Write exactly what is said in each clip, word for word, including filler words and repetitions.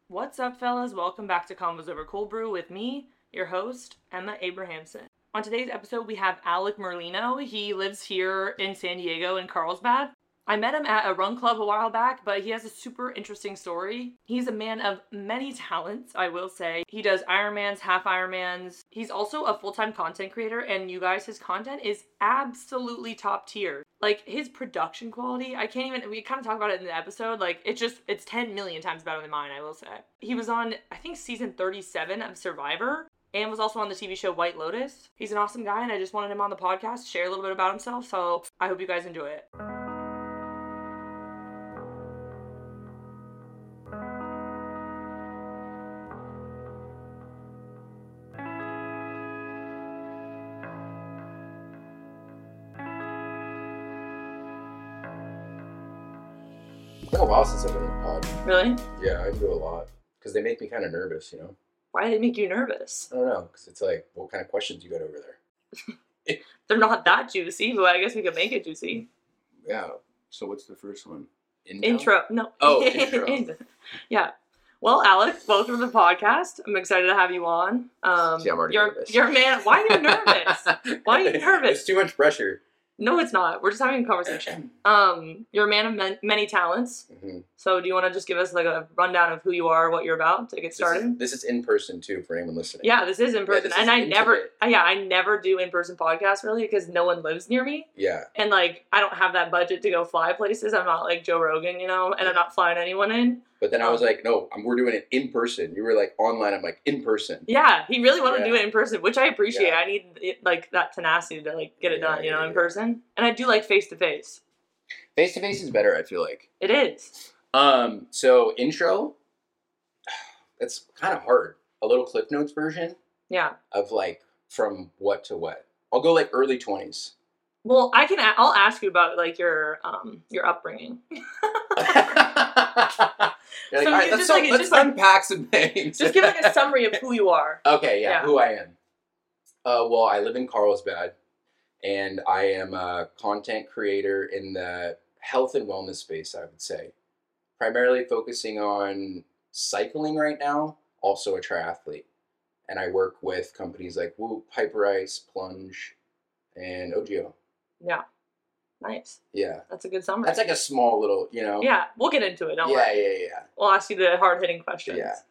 What's up, fellas? Welcome back to Combos Over Cold Brew with me, your host, Emma Abrahamson. On today's episode, we have Alec Merlino. He lives here in San Diego in Carlsbad. I met him at a run club a while back, but he has a super interesting story. He's a man of many talents, I will say. He does Ironmans, half Ironmans. He's also a full-time content creator, and you guys, his content is absolutely top tier. Like, his production quality, I can't even, we kind of talk about it in the episode, like, it's just, it's ten million times better than mine, I will say. He was on, I think, season thirty-seven of Survivor, and was also on the T V show White Lotus. He's an awesome guy, and I just wanted him on the podcast, share a little bit about himself, so I hope you guys enjoy it. It's been a while since I've been in the pod. Really? Yeah, I do a lot. Because they make me kind of nervous, you know? Why did it make you nervous? I don't know. Because it's like, what kind of questions you got over there? They're not that juicy, but I guess we could make it juicy. Yeah. So what's the first one? Intel? Intro. No. Oh, intro. Yeah. Well, Alec, welcome to the podcast. I'm excited to have you on. Um, See, I'm already you're, nervous. You're a man. Why are you nervous? Why are you nervous? It's too much pressure. No, it's not. We're just having a conversation. Um, you're a man of man- many talents. Mm-hmm. So do you want to just give us like a rundown of who you are, what you're about to get started? This is, this is in person too for anyone listening. Yeah, this is in person. Yeah, and I intimate. never, yeah, I never do in-person podcasts really because no one lives near me. Yeah. And like, I don't have that budget to go fly places. I'm not like Joe Rogan, you know, and I'm not flying anyone in. But then I was Um, like, no, I'm, we're doing it in person. You were like online. I'm like, in person. Yeah, he really wanted Yeah. to do it in person, which I appreciate. Yeah. I need it, like that tenacity to like get it Yeah, done, you know, yeah, in yeah. person. And I do like face to face. Face to face is better, I feel like. It is. Um, so intro, it's kind of hard. A little Cliff Notes version Yeah. of like from what to what. I'll go like early twenties. Well, I can. a- I'll ask you about like your um your upbringing. You're like, So all right, you let's, just, so- like, let's just, like- unpack some things. Just give like a summary of who you are. Okay, yeah, Yeah. who I am. Uh, well, I live in Carlsbad, and I am a content creator in the health and wellness space, I would say. Primarily focusing on cycling right now, also a triathlete. And I work with companies like Whoop, Hyperice, Plunge, and O G O. Yeah. Nice. Yeah. That's a good summary. That's like a small little, you know? Yeah, we'll get into it. Don't yeah, worry. yeah, yeah. We'll ask you the hard hitting questions. Yeah.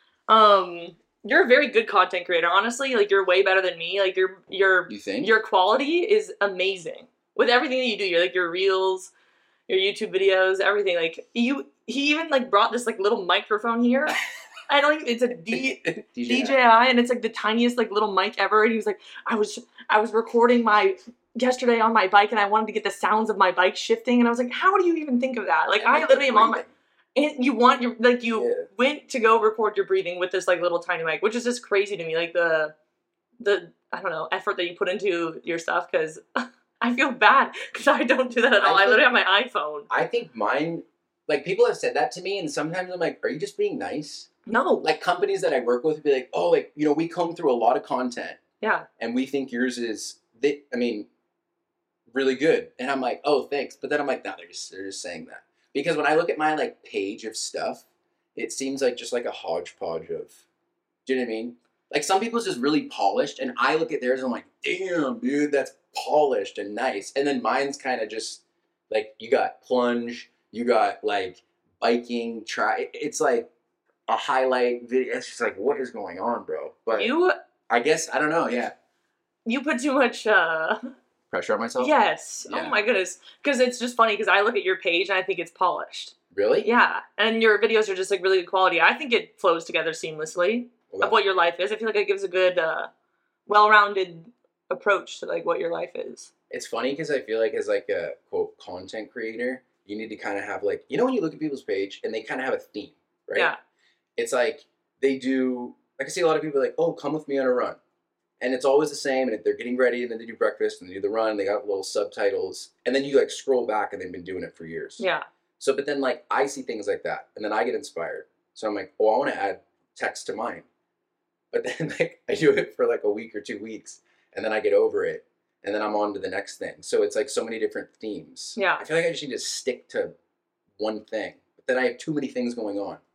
Um, you're a very good content creator. Honestly, like you're way better than me. Like your your You think? your quality is amazing with everything that you do. You're like your reels, your YouTube videos, everything. Like you, he even like brought this like little microphone here. I don't even. It's a D, D J I, and it's like the tiniest like little mic ever. And he was like, I was I was recording my yesterday on my bike, and I wanted to get the sounds of my bike shifting. And I was like, how do you even think of that? Like I literally am on my. And you want your like you Yeah. went to go record your breathing with this like little tiny mic, which is just crazy to me. Like the the I don't know effort that you put into your stuff because I feel bad because I don't do that at all. I, I literally have my iPhone. I think mine, like people have said that to me, and sometimes I'm like, are you just being nice? No, Like companies that I work with would be like, oh, like, you know, we comb through a lot of content yeah, and we think yours is, they, I mean, really good. And I'm like, oh, thanks. But then I'm like, no, they're just, they're just saying that. Because when I look at my like page of stuff, it seems like just like a hodgepodge of, do you know what I mean? Like some people's just really polished and I look at theirs and I'm like, damn, dude, that's polished and nice. And then mine's kind of just like, you got plunge, you got like biking, try, it's like a highlight video. It's just like, what is going on, bro? But you I guess, I don't know, yeah. you put too much. uh Pressure on myself? Yes. Yeah. Oh my goodness. Because it's just funny because I look at your page and I think it's polished. Really? Yeah, and your videos are just like really good quality. I think it flows together seamlessly Well, of what your life is. I feel like it gives a good, uh, well-rounded approach to like what your life is. it's funny because I feel like as like a quote content creator, you need to kind of have like, you know, when you look at people's page and they kind of have a theme, right? Yeah. It's like they do, like I see a lot of people like, oh, come with me on a run. And it's always the same, and they're getting ready, and then they do breakfast, and they do the run, and they got little subtitles, and then you like scroll back, and they've been doing it for years. Yeah. So, but then like I see things like that, and then I get inspired. So I'm like, oh, I want to add text to mine. But then like I do it for like a week or two weeks, and then I get over it, and then I'm on to the next thing. So it's like so many different themes. Yeah. I feel like I just need to stick to one thing, but then I have too many things going on.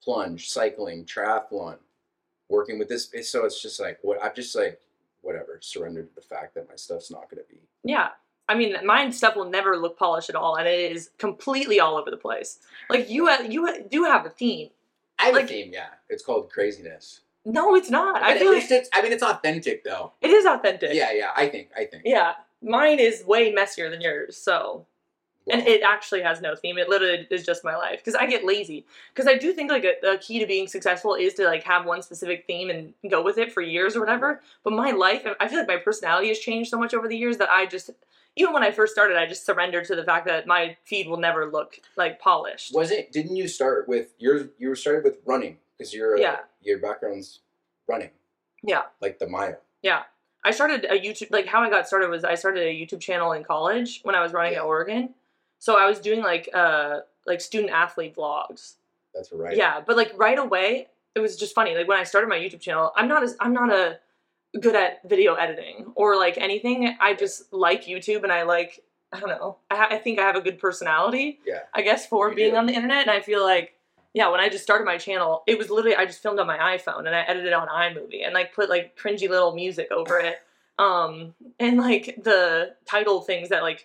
plunge, cycling, triathlon, working with this. So it's just like what I've just like whatever surrendered to the fact that my stuff's not going to be. Yeah. I mean, mine stuff will never look polished at all, and it is completely all over the place. Like, you ha- you ha- do have a theme. I have like, a theme, yeah. It's called craziness. No, it's not. But I at feel least like it's, I mean, it's authentic, though. it is authentic. Yeah, yeah, I think, I think. Yeah. Mine is way messier than yours, so... Well, and it actually has no theme. It literally is just my life. Because I get lazy. Because I do think, like, a, a key to being successful is to, like, have one specific theme and go with it for years or whatever. But my life, I feel like my personality has changed so much over the years that I just... Even when I first started, I just surrendered to the fact that my feed will never look, like, polished. Was it... Didn't you start with... You're, you were started with running. Because your, Yeah. your background's running. Yeah. Like the Maya. Yeah. I started a YouTube... Like, how I got started was I started a YouTube channel in college when I was running Yeah. at Oregon. So I was doing, like, uh, like student-athlete vlogs. That's right. Yeah, but, like, right away, it was just funny. Like, when I started my YouTube channel, I'm not as... I'm not a... good at video editing or like anything. I just like YouTube and I like, I don't know, I, ha- I think I have a good personality, Yeah. I guess, for You being do. on the internet. And I feel like, yeah, when I just started my channel, it was literally, I just filmed on my iPhone and I edited on iMovie and like put like cringy little music over it. Um, and like the title things that like,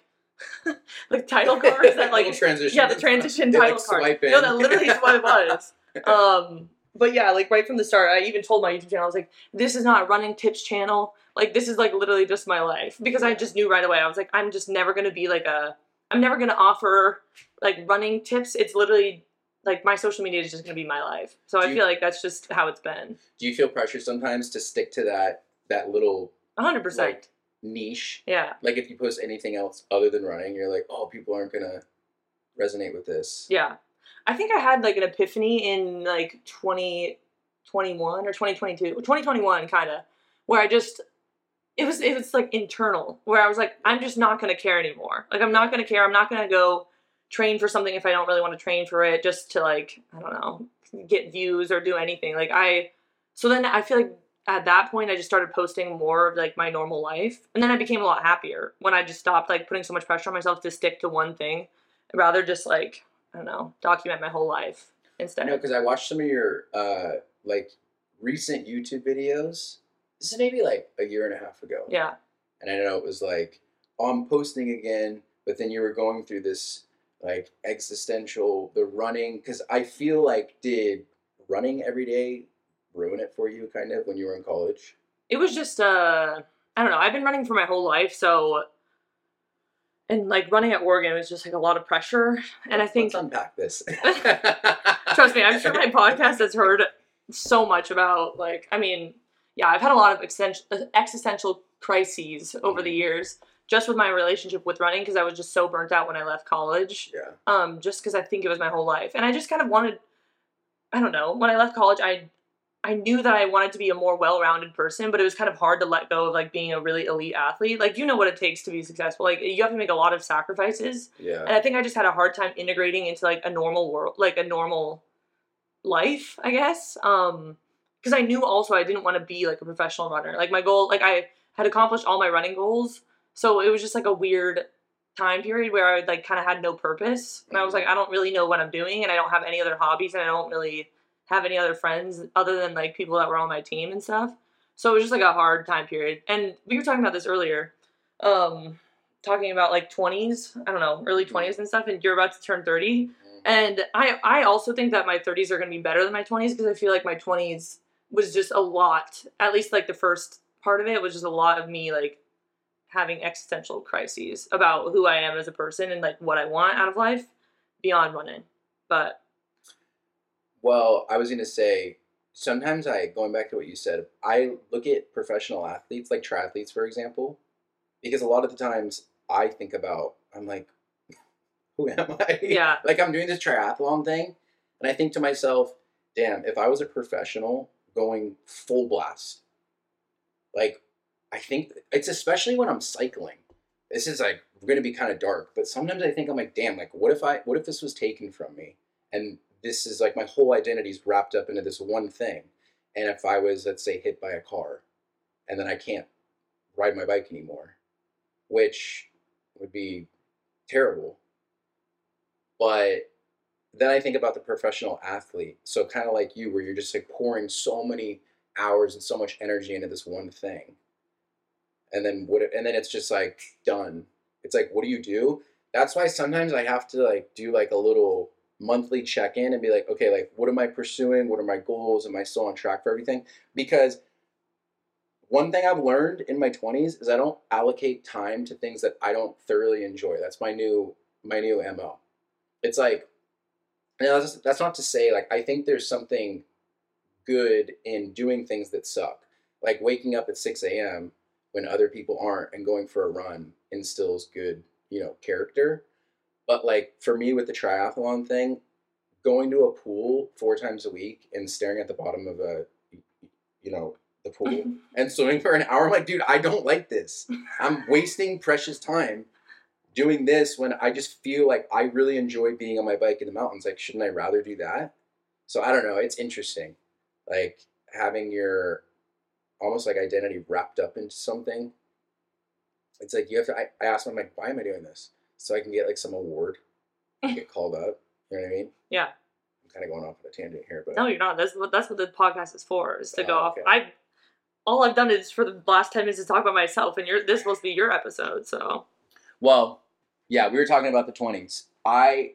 like title cards that like, Little transition. yeah, the transition They, title like, card. swipe in. No, that literally is what it was. Um, but yeah, like right from the start, I even told my YouTube channel, I was like, this is not a running tips channel. Like, this is like literally just my life. Because I just knew right away, I was like, I'm just never going to be like a, I'm never going to offer like running tips. It's literally like my social media is just going to be my life. So Do I you- feel like that's just how it's been. Do you feel pressure sometimes to stick to that, that little A hundred percent. like niche? Yeah. Like if you post anything else other than running, you're like, oh, people aren't going to resonate with this. Yeah. I think I had like an epiphany in like twenty twenty-one or twenty twenty-two, twenty twenty-one kind of, where I just, it was, it was like internal, where I was like, I'm just not going to care anymore. Like, I'm not going to care. I'm not going to go train for something if I don't really want to train for it just to like, I don't know, get views or do anything. Like I, so then I feel like at that point I just started posting more of like my normal life. And then I became a lot happier when I just stopped like putting so much pressure on myself to stick to one thing. I'd rather just like, I don't know, document my whole life instead. I know, because I watched some of your uh, like recent YouTube videos. This is maybe like a year and a half ago. Yeah. And I know it was like, oh, I'm posting again, but then you were going through this like existential, the running, because I feel like, did running every day ruin it for you kind of when you were in college? It was just, uh, I don't know, I've been running for my whole life, so, and like running at Oregon was just like a lot of pressure, and Let's- I think, let's unpack this. trust me, I'm sure my podcast has heard so much about, like, I mean, yeah, I've had a lot of existen- existential crises over the Mhm. years, just with my relationship with running, because I was just so burnt out when I left college, Yeah. um, just because I think it was my whole life, and I just kind of wanted, I don't know, when I left college, I I knew that I wanted to be a more well-rounded person, but it was kind of hard to let go of like being a really elite athlete. Like, you know what it takes to be successful. Like, you have to make a lot of sacrifices. Yeah. And I think I just had a hard time integrating into like a normal world, like a normal life, I guess. Um, because I knew also I didn't want to be like a professional runner. Like my goal, like I had accomplished all my running goals. So it was just like a weird time period where I like kind of had no purpose. And I was like, I don't really know what I'm doing and I don't have any other hobbies and I don't really have any other friends other than like people that were on my team and stuff. So it was just like a hard time period. And we were talking about this earlier, um, talking about like twenties, I don't know, early twenties and stuff, and you're about to turn thirty. And I, I also think that my thirties are going to be better than my twenties because I feel like my twenties was just a lot, at least like the first part of it was just a lot of me like having existential crises about who I am as a person and like what I want out of life beyond running. But Well, I was going to say, sometimes I, going back to what you said, I look at professional athletes, like triathletes, for example, because a lot of the times I think about, I'm like, who am I? Yeah. Like, I'm doing this triathlon thing, and I think to myself, damn, if I was a professional going full blast, like, I think, it's especially when I'm cycling. This is, like, going to be kind of dark, but sometimes I think, I'm like, damn, like, what if I, what if this was taken from me? And this is like my whole identity is wrapped up into this one thing. And if I was, let's say, hit by a car and then I can't ride my bike anymore, which would be terrible. But then I think about the professional athlete. So kind of like you, where you're just like pouring so many hours and so much energy into this one thing, and then what? And then it's just like done. It's like, what do you do? That's why sometimes I have to like do like a little monthly check in and be like, okay, like what am I pursuing? What are my goals? Am I still on track for everything? Because one thing I've learned in my twenties is I don't allocate time to things that I don't thoroughly enjoy. That's my new my new M O. It's like, you know, that's, that's not to say, like, I think there's something good in doing things that suck. Like waking up at six a.m. when other people aren't and going for a run instills good, you know, character. But like for me with the triathlon thing, going to a pool four times a week and staring at the bottom of a, you know, the pool and swimming for an hour, I'm like, dude, I don't like this. I'm wasting precious time doing this when I just feel like I really enjoy being on my bike in the mountains. Like, shouldn't I rather do that? So I don't know. It's interesting. Like having your almost like identity wrapped up into something. It's like you have to, I, I asked them, like, why am I doing this? So I can get like some award and get called up. You know what I mean? Yeah. I'm kind of going off on a tangent here, but no, you're not. That's what that's what the podcast is for. Is to Oh, go off. okay. I all I've done is for the last ten minutes to talk about myself, and you're this supposed to be your episode. So well, yeah, we were talking about the twenties. I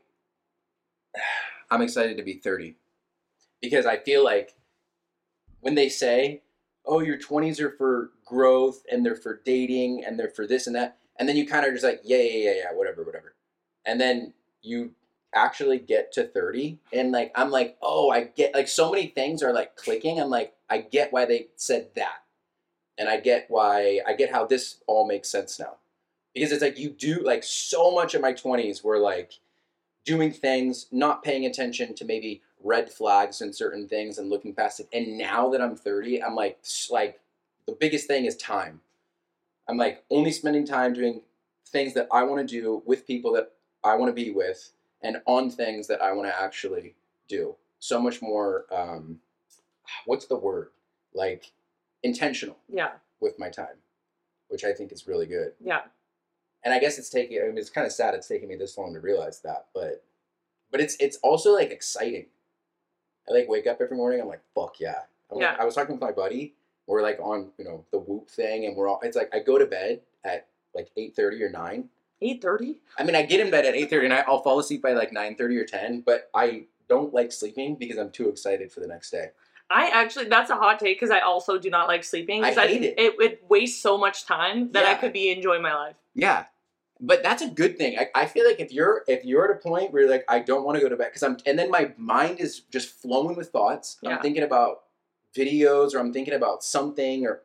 I'm excited to be thirty because I feel like when they say, "Oh, your twenties are for growth and they're for dating and they're for this and that," and then you kind of just like, "Yeah, yeah, yeah, yeah, whatever, whatever," and then you actually get to thirty and like I'm like, oh, I get, like, so many things are like clicking. I'm like, I get why they said that, and I get why I get how this all makes sense now, because it's like you do, like, so much of my twenties were like doing things, not paying attention to maybe red flags in certain things and looking past it. And now that I'm thirty, I'm like, like the biggest thing is time. I'm like only spending time doing things that I want to do with people that I want to be with and on things that I want to actually do. So much more, um, what's the word? Like intentional yeah, with my time, which I think is really good. yeah. And I guess it's taking, I mean, it's kind of sad it's taking me this long to realize that, but, but it's, it's also like exciting. I like wake up every morning. I'm like, fuck yeah. I'm Yeah. like, I was talking with my buddy. We're like on, you know, the Whoop thing, and we're all, it's like, I go to bed at like eight thirty or nine. eight thirty? I mean, I get in bed at eight thirty and I, I'll fall asleep by like nine thirty or ten, but I don't like sleeping because I'm too excited for the next day. I actually, that's a hot take because I also do not like sleeping. 'cause I I hate think it. it. It wastes so much time that I Yeah. could be enjoying my life. Yeah. But that's a good thing. I, I feel like if you're if you're at a point where you're like, I don't want to go to bed because I'm, and then my mind is just flowing with thoughts. Yeah. I'm thinking about videos, or I'm thinking about something, or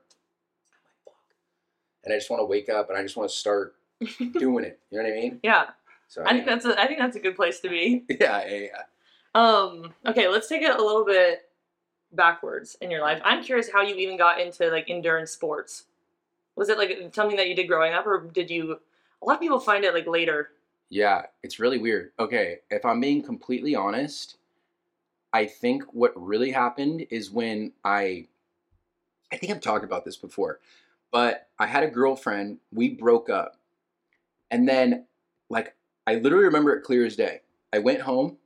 and I just want to wake up and I just want to start doing it. You know what I mean? Yeah, So I think that's a, I think that's a good place to be. yeah, yeah, yeah. Um, okay, let's take it a little bit backwards in your life. I'm curious how you even got into like endurance sports. Was it like something that you did growing up, or did you? A lot of people find it like later. Yeah, it's really weird. Okay, if I'm being completely honest, I think what really happened is when I, I think I've talked about this before, but I had a girlfriend, we broke up. And then, like, I literally remember it clear as day. I went home,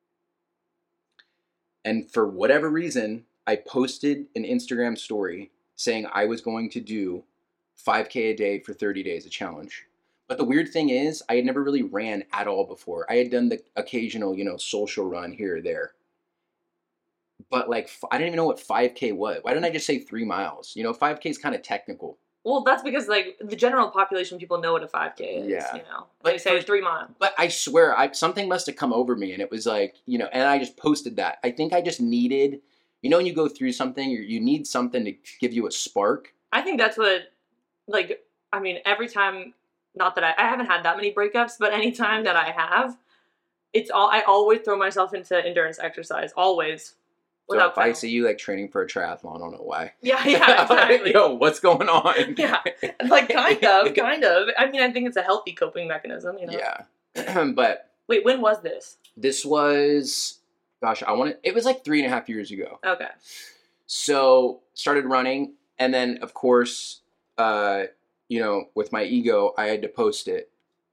and for whatever reason, I posted an Instagram story saying I was going to do five K a day for thirty days, a challenge. But the weird thing is, I had never really ran at all before. I had done the occasional, you know, social run here or there. But, like, I didn't even know what five K was. Why didn't I just say three miles? You know, five K is kind of technical. Well, that's because like the general population people know what a five K is. Yeah. You know, But they say for- three miles. But I swear, I something must have come over me, and it was like, you know, and I just posted that. I think I just needed, you know, when you go through something, you you need something to give you a spark. I think that's what, like, I mean, every time. Not that I, I haven't had that many breakups, but anytime that I have, it's all I always throw myself into endurance exercise, always, So without if I fail. see you like training for a triathlon, I don't know why. Yeah, yeah, exactly. Yo, what's going on? Yeah, like kind of, kind of. I mean, I think it's a healthy coping mechanism, you know. Yeah, but Wait, when was this? this was, gosh, I want to. It was like three and a half years ago. Okay. So started running, and then of course, uh, you know, with my ego, I had to post it.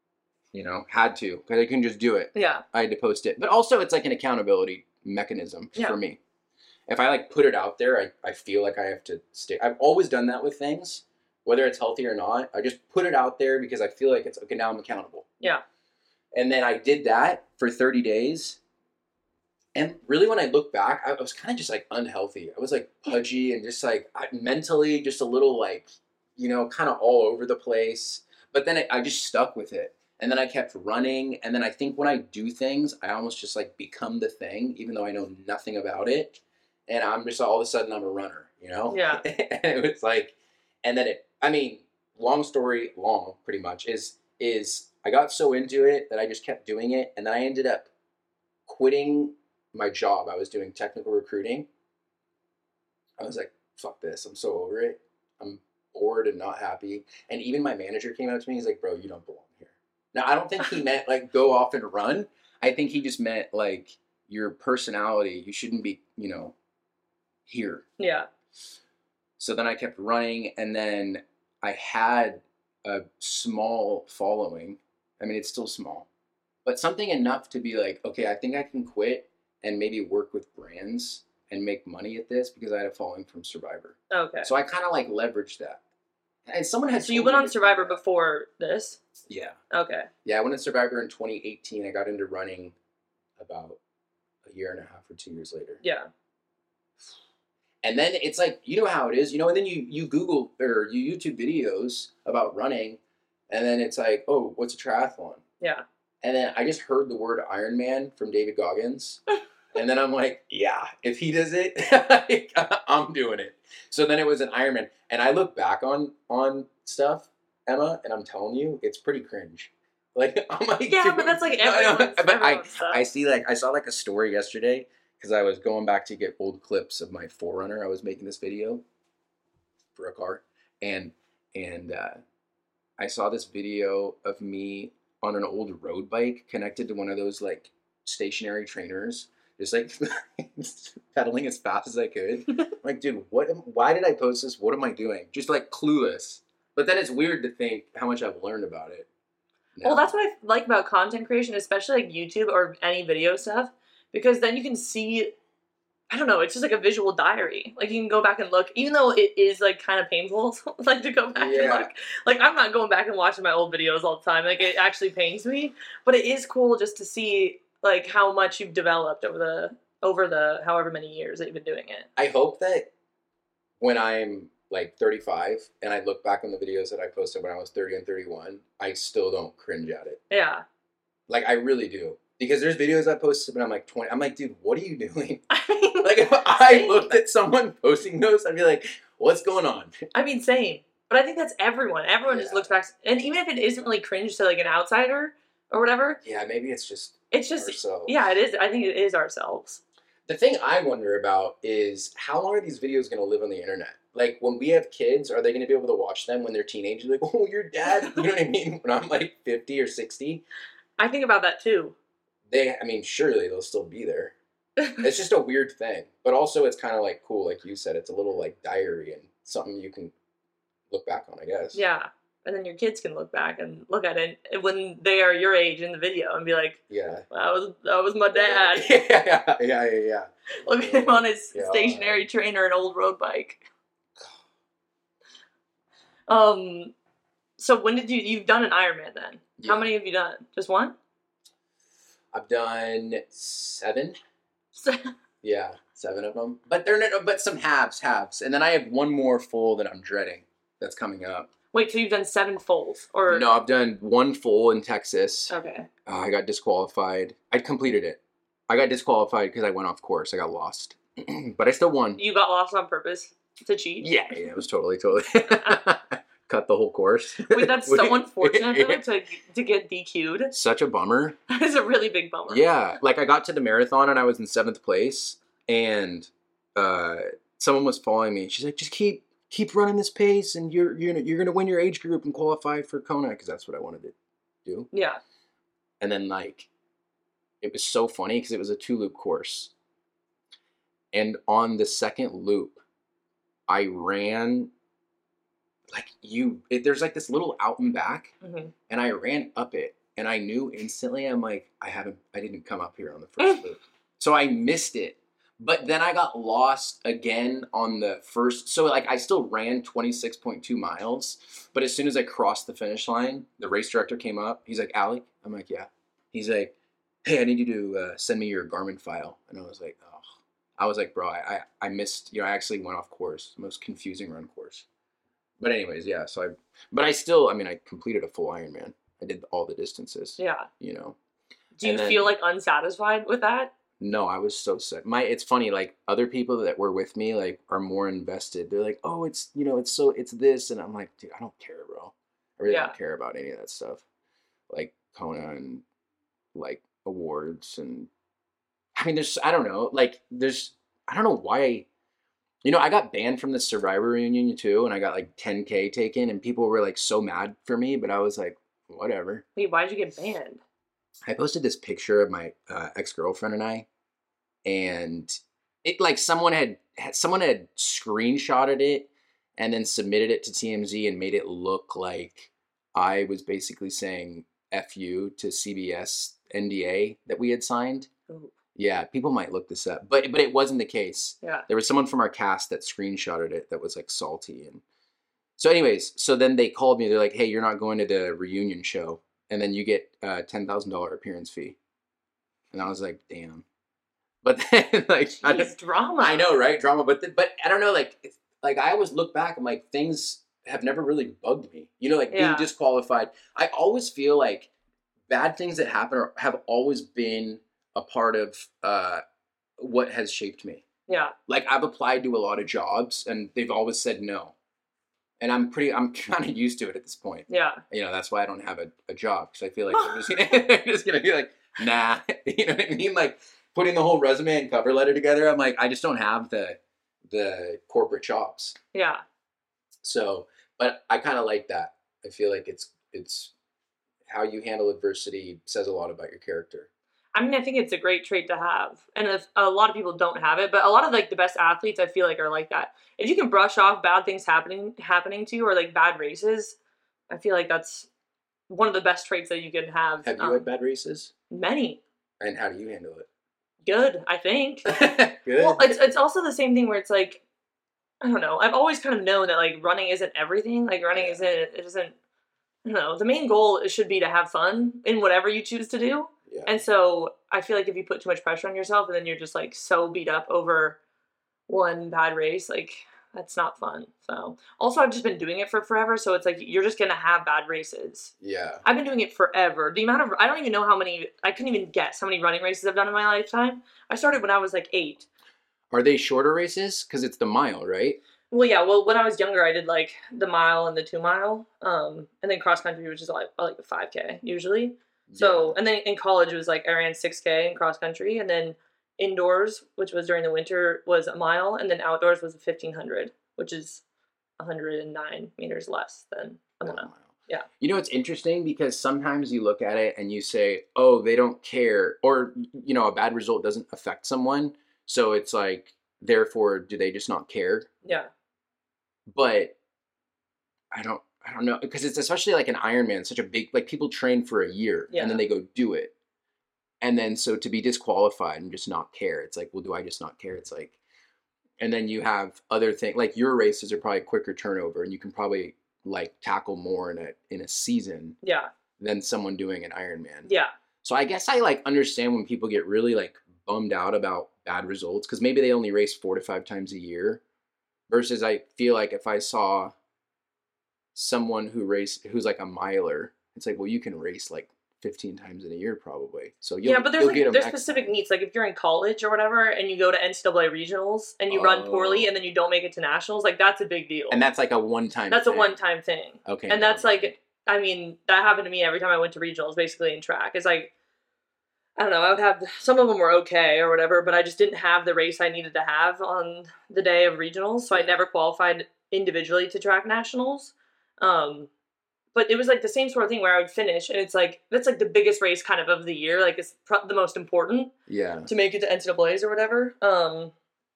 You know, had to, because I couldn't just do it. Yeah. I had to post it. But also, it's like an accountability mechanism Yeah. for me. If I like put it out there, I, I feel like I have to stay. I've always done that with things, whether it's healthy or not. I just put it out there because I feel like it's, okay, now I'm accountable. Yeah. And then I did that for thirty days. And really, when I look back, I was kind of just like unhealthy. I was like pudgy and just like I, mentally just a little like, you know, kind of all over the place. But then I, I just stuck with it. And then I kept running. And then I think when I do things, I almost just like become the thing, even though I know nothing about it. And I'm just all of a sudden I'm a runner, you know? Yeah. And it was like, and then it, I mean, long story long, pretty much, is, is I got so into it that I just kept doing it. And then I ended up quitting my job. I was doing technical recruiting. I was like, fuck this. I'm so over it. I'm bored and not happy. And even my manager came up to me. He's like, bro, you don't belong here. Now, I don't think he meant like go off and run. I think he just meant like your personality. You shouldn't be, you know, here. Yeah. So then I kept running, and then I had a small following. I mean, it's still small, but something enough to be like, okay, I think I can quit and maybe work with brands and make money at this because I had a following from Survivor. Okay. So I kind of like leveraged that. And someone had So you told went me on to- Survivor before this? Yeah. Okay. Yeah, I went on Survivor in twenty eighteen. I got into running about a year and a half or two years later. Yeah. And then it's like, you know how it is, you know, and then you, you Google or you YouTube videos about running, and then it's like, oh, what's a triathlon? Yeah. And then I just heard the word Ironman from David Goggins. And then I'm like, yeah, if he does it, like, I'm doing it. So then it was an Ironman. And I look back on on stuff, Emma, and I'm telling you, it's pretty cringe. Like, I'm like, Yeah, dude, but that's like no, no, everyone's, but I, everyone's stuff. I see, like, I saw like a story yesterday because I was going back to get old clips of my four runner. I was making this video for a car. And, and uh, I saw this video of me on an old road bike connected to one of those, like, stationary trainers. Just like pedaling as fast as I could. I'm like, dude, what? Am, why did I post this? What am I doing? Just like clueless. But then it's weird to think how much I've learned about it. now. Well, that's what I like about content creation, especially like YouTube or any video stuff, because then you can see, I don't know, it's just like a visual diary. Like you can go back and look, even though it is like kind of painful, like to go back and Yeah. look. Like I'm not going back and watching my old videos all the time. Like it actually pains me, but it is cool just to see like how much you've developed over the over the however many years that you've been doing it. I hope that when I'm like thirty-five and I look back on the videos that I posted when I was thirty and thirty-one, I still don't cringe at it. Yeah. Like I really do. Because there's videos I posted when I'm like twenty. I'm like, dude, what are you doing? I mean, Like if I looked at someone posting those, I'd be like, what's going on? I mean, same. But I think that's everyone. Everyone just Yeah. looks back, and even if it isn't really cringe to like an outsider or whatever, Yeah, maybe it's just it's just ourselves. yeah, it is. I think it is ourselves. The thing I wonder about is how long are these videos going to live on the internet? Like when we have kids, are they going to be able to watch them when they're teenagers? Like, oh, your dad, you know what I mean? When I'm like fifty or sixty, I think about that too. they, I mean, surely they'll still be there. It's just a weird thing. But also it's kind of like cool, like you said, it's a little like diary and something you can look back on, I guess. Yeah, and then your kids can look back and look at it when they are your age in the video and be like, Yeah. "That was that was my dad. Yeah, yeah, yeah, yeah. yeah. Look at him on his Yeah. stationary trainer and old road bike." Um, so when did you you've done an Ironman then? Yeah. How many have you done? Just one? I've done seven. Yeah, seven of them. But they're not, but some halves, halves. And then I have one more full that I'm dreading that's coming up. Wait, so you've done seven fulls or No, I've done one full in Texas. Okay. Uh, I got disqualified. I completed it. I got disqualified because I went off course. I got lost. But I still won. You got lost on purpose to cheat? Yeah, yeah, it was totally, totally. Cut the whole course. Wait, that's so unfortunate though, to to get D Q'd. Such a bummer. That is a really big bummer. Yeah, like I got to the marathon and I was in seventh place, and uh, someone was following me. She's like, "Just keep keep running this pace, and you're you're gonna, you're gonna win your age group and qualify for Kona," because that's what I wanted to do. Yeah. And then like, it was so funny because it was a two loop course, and on the second loop, I ran. Like you, it, there's like this little out and back, Mm-hmm. and I ran up it, and I knew instantly. I'm like, I haven't, I didn't come up here on the first loop, so I missed it. But then I got lost again on the first. So like I still ran twenty-six point two miles, but as soon as I crossed the finish line, the race director came up. He's like, Alec? I'm like, yeah. He's like, hey, I need you to uh, send me your Garmin file. And I was like, oh. I was like, bro, I, I I missed, you know, I actually went off course. The most confusing run course. But anyways, yeah, so I, but I still, I mean, I completed a full Ironman. I did all the distances. Yeah. You know. Do you And then- feel like unsatisfied with that? No, I was so sick. My, it's funny, like other people that were with me, like are more invested. They're like, oh, it's, you know, it's so, it's this. And I'm like, dude, I don't care, bro. I really Yeah. don't care about any of that stuff. Like Kona and like awards. And I mean, there's, I don't know, like there's, I don't know why, you know, I got banned from the Survivor reunion too. And I got like ten K taken and people were like so mad for me, but I was like, whatever. Wait, why'd you get banned? I posted this picture of my uh, ex-girlfriend and I, and it like someone had, had someone had screenshotted it and then submitted it to T M Z and made it look like I was basically saying F you to C B S N D A that we had signed. Ooh. Yeah, people might look this up, but but it wasn't the case. Yeah. There was someone from our cast that screenshotted it that was like salty. And so anyways, so then they called me. They're like, hey, you're not going to the reunion show. And then you get a ten thousand dollars appearance fee. And I was like, damn. But then, like, I, Jeez, drama. I know, right? Drama. But, the, but I don't know, like, it's- like, I always look back and, like, things have never really bugged me. You know, like, Yeah. being disqualified. I always feel like bad things that happen are, have always been a part of uh, what has shaped me. Yeah. Like, I've applied to a lot of jobs, and they've always said no. And I'm pretty, I'm kind of used to it at this point. Yeah. You know, that's why I don't have a, a job, because I feel like they're just, gonna, they're just gonna be like, nah. You know what I mean? Like, putting the whole resume and cover letter together, I'm like, I just don't have the the corporate chops. Yeah. So, but I kind of like that. I feel like it's it's how you handle adversity says a lot about your character. I mean, I think it's a great trait to have. And if, a lot of people don't have it, but a lot of like the best athletes I feel like are like that. If you can brush off bad things happening happening to you or like bad races, I feel like that's one of the best traits that you can have. Have you um, had bad races? Many. And how do you handle Good, I think. it? Good. Well, it's it's also the same thing where it's like, I don't know. I've always kind of known that like running isn't everything. Like running isn't, it isn't, I don't know. The main goal should be to have fun in whatever you choose to do. Yeah. And so I feel like if you put too much pressure on yourself and then you're just like so beat up over one bad race, like that's not fun. So also I've just been doing it for forever. So it's like, you're just going to have bad races. Yeah. I've been doing it forever. The amount of, I don't even know how many, I couldn't even guess how many running races I've done in my lifetime. I started when I was like eight. Are they shorter races? Because it's the mile, right? Well, yeah, well, when I was younger, I did like the mile and the two mile. Um, and then cross country, which is like, like a five K usually. So, and then in college, it was like I ran six K in cross country, and then indoors, which was during the winter, was a mile, and then outdoors was a fifteen hundred, which is one hundred nine meters less than a Yeah. mile. Yeah. You know, it's interesting because sometimes you look at it and you say, oh, they don't care, or, you know, a bad result doesn't affect someone. So it's like, therefore, do they just not care? Yeah. But I don't, I don't know, because it's especially like an Ironman, such a big, like people train for a year Yeah. and then they go do it. And then so to be disqualified and just not care, it's like, well, do I just not care? It's like, and then you have other things, like your races are probably quicker turnover and you can probably like tackle more in a, in a season Yeah. than someone doing an Ironman. Yeah. So I guess I like understand when people get really like bummed out about bad results because maybe they only race four to five times a year versus I feel like if I saw someone who race who's like a miler, it's like, well, you can race like fifteen times in a year probably. So you'll, yeah, but there's you'll like get 'em there's next specific time. needs. Like if you're in college or whatever, and you go to N C double A regionals and you run poorly, Oh. and then you don't make it to nationals, like that's a big deal. And that's like a one time that's thing. a one time thing. Okay. And that's like, I mean, that happened to me every time I went to regionals, basically in track. It's like, I don't know, I would have, some of them were okay or whatever, but I just didn't have the race I needed to have on the day of regionals, so I never qualified individually to track nationals. Um, but it was like the same sort of thing where I would finish, and it's like, that's like the biggest race kind of of the year, like it's pro- the most important Yeah. to make it to N C double A's or whatever. Um,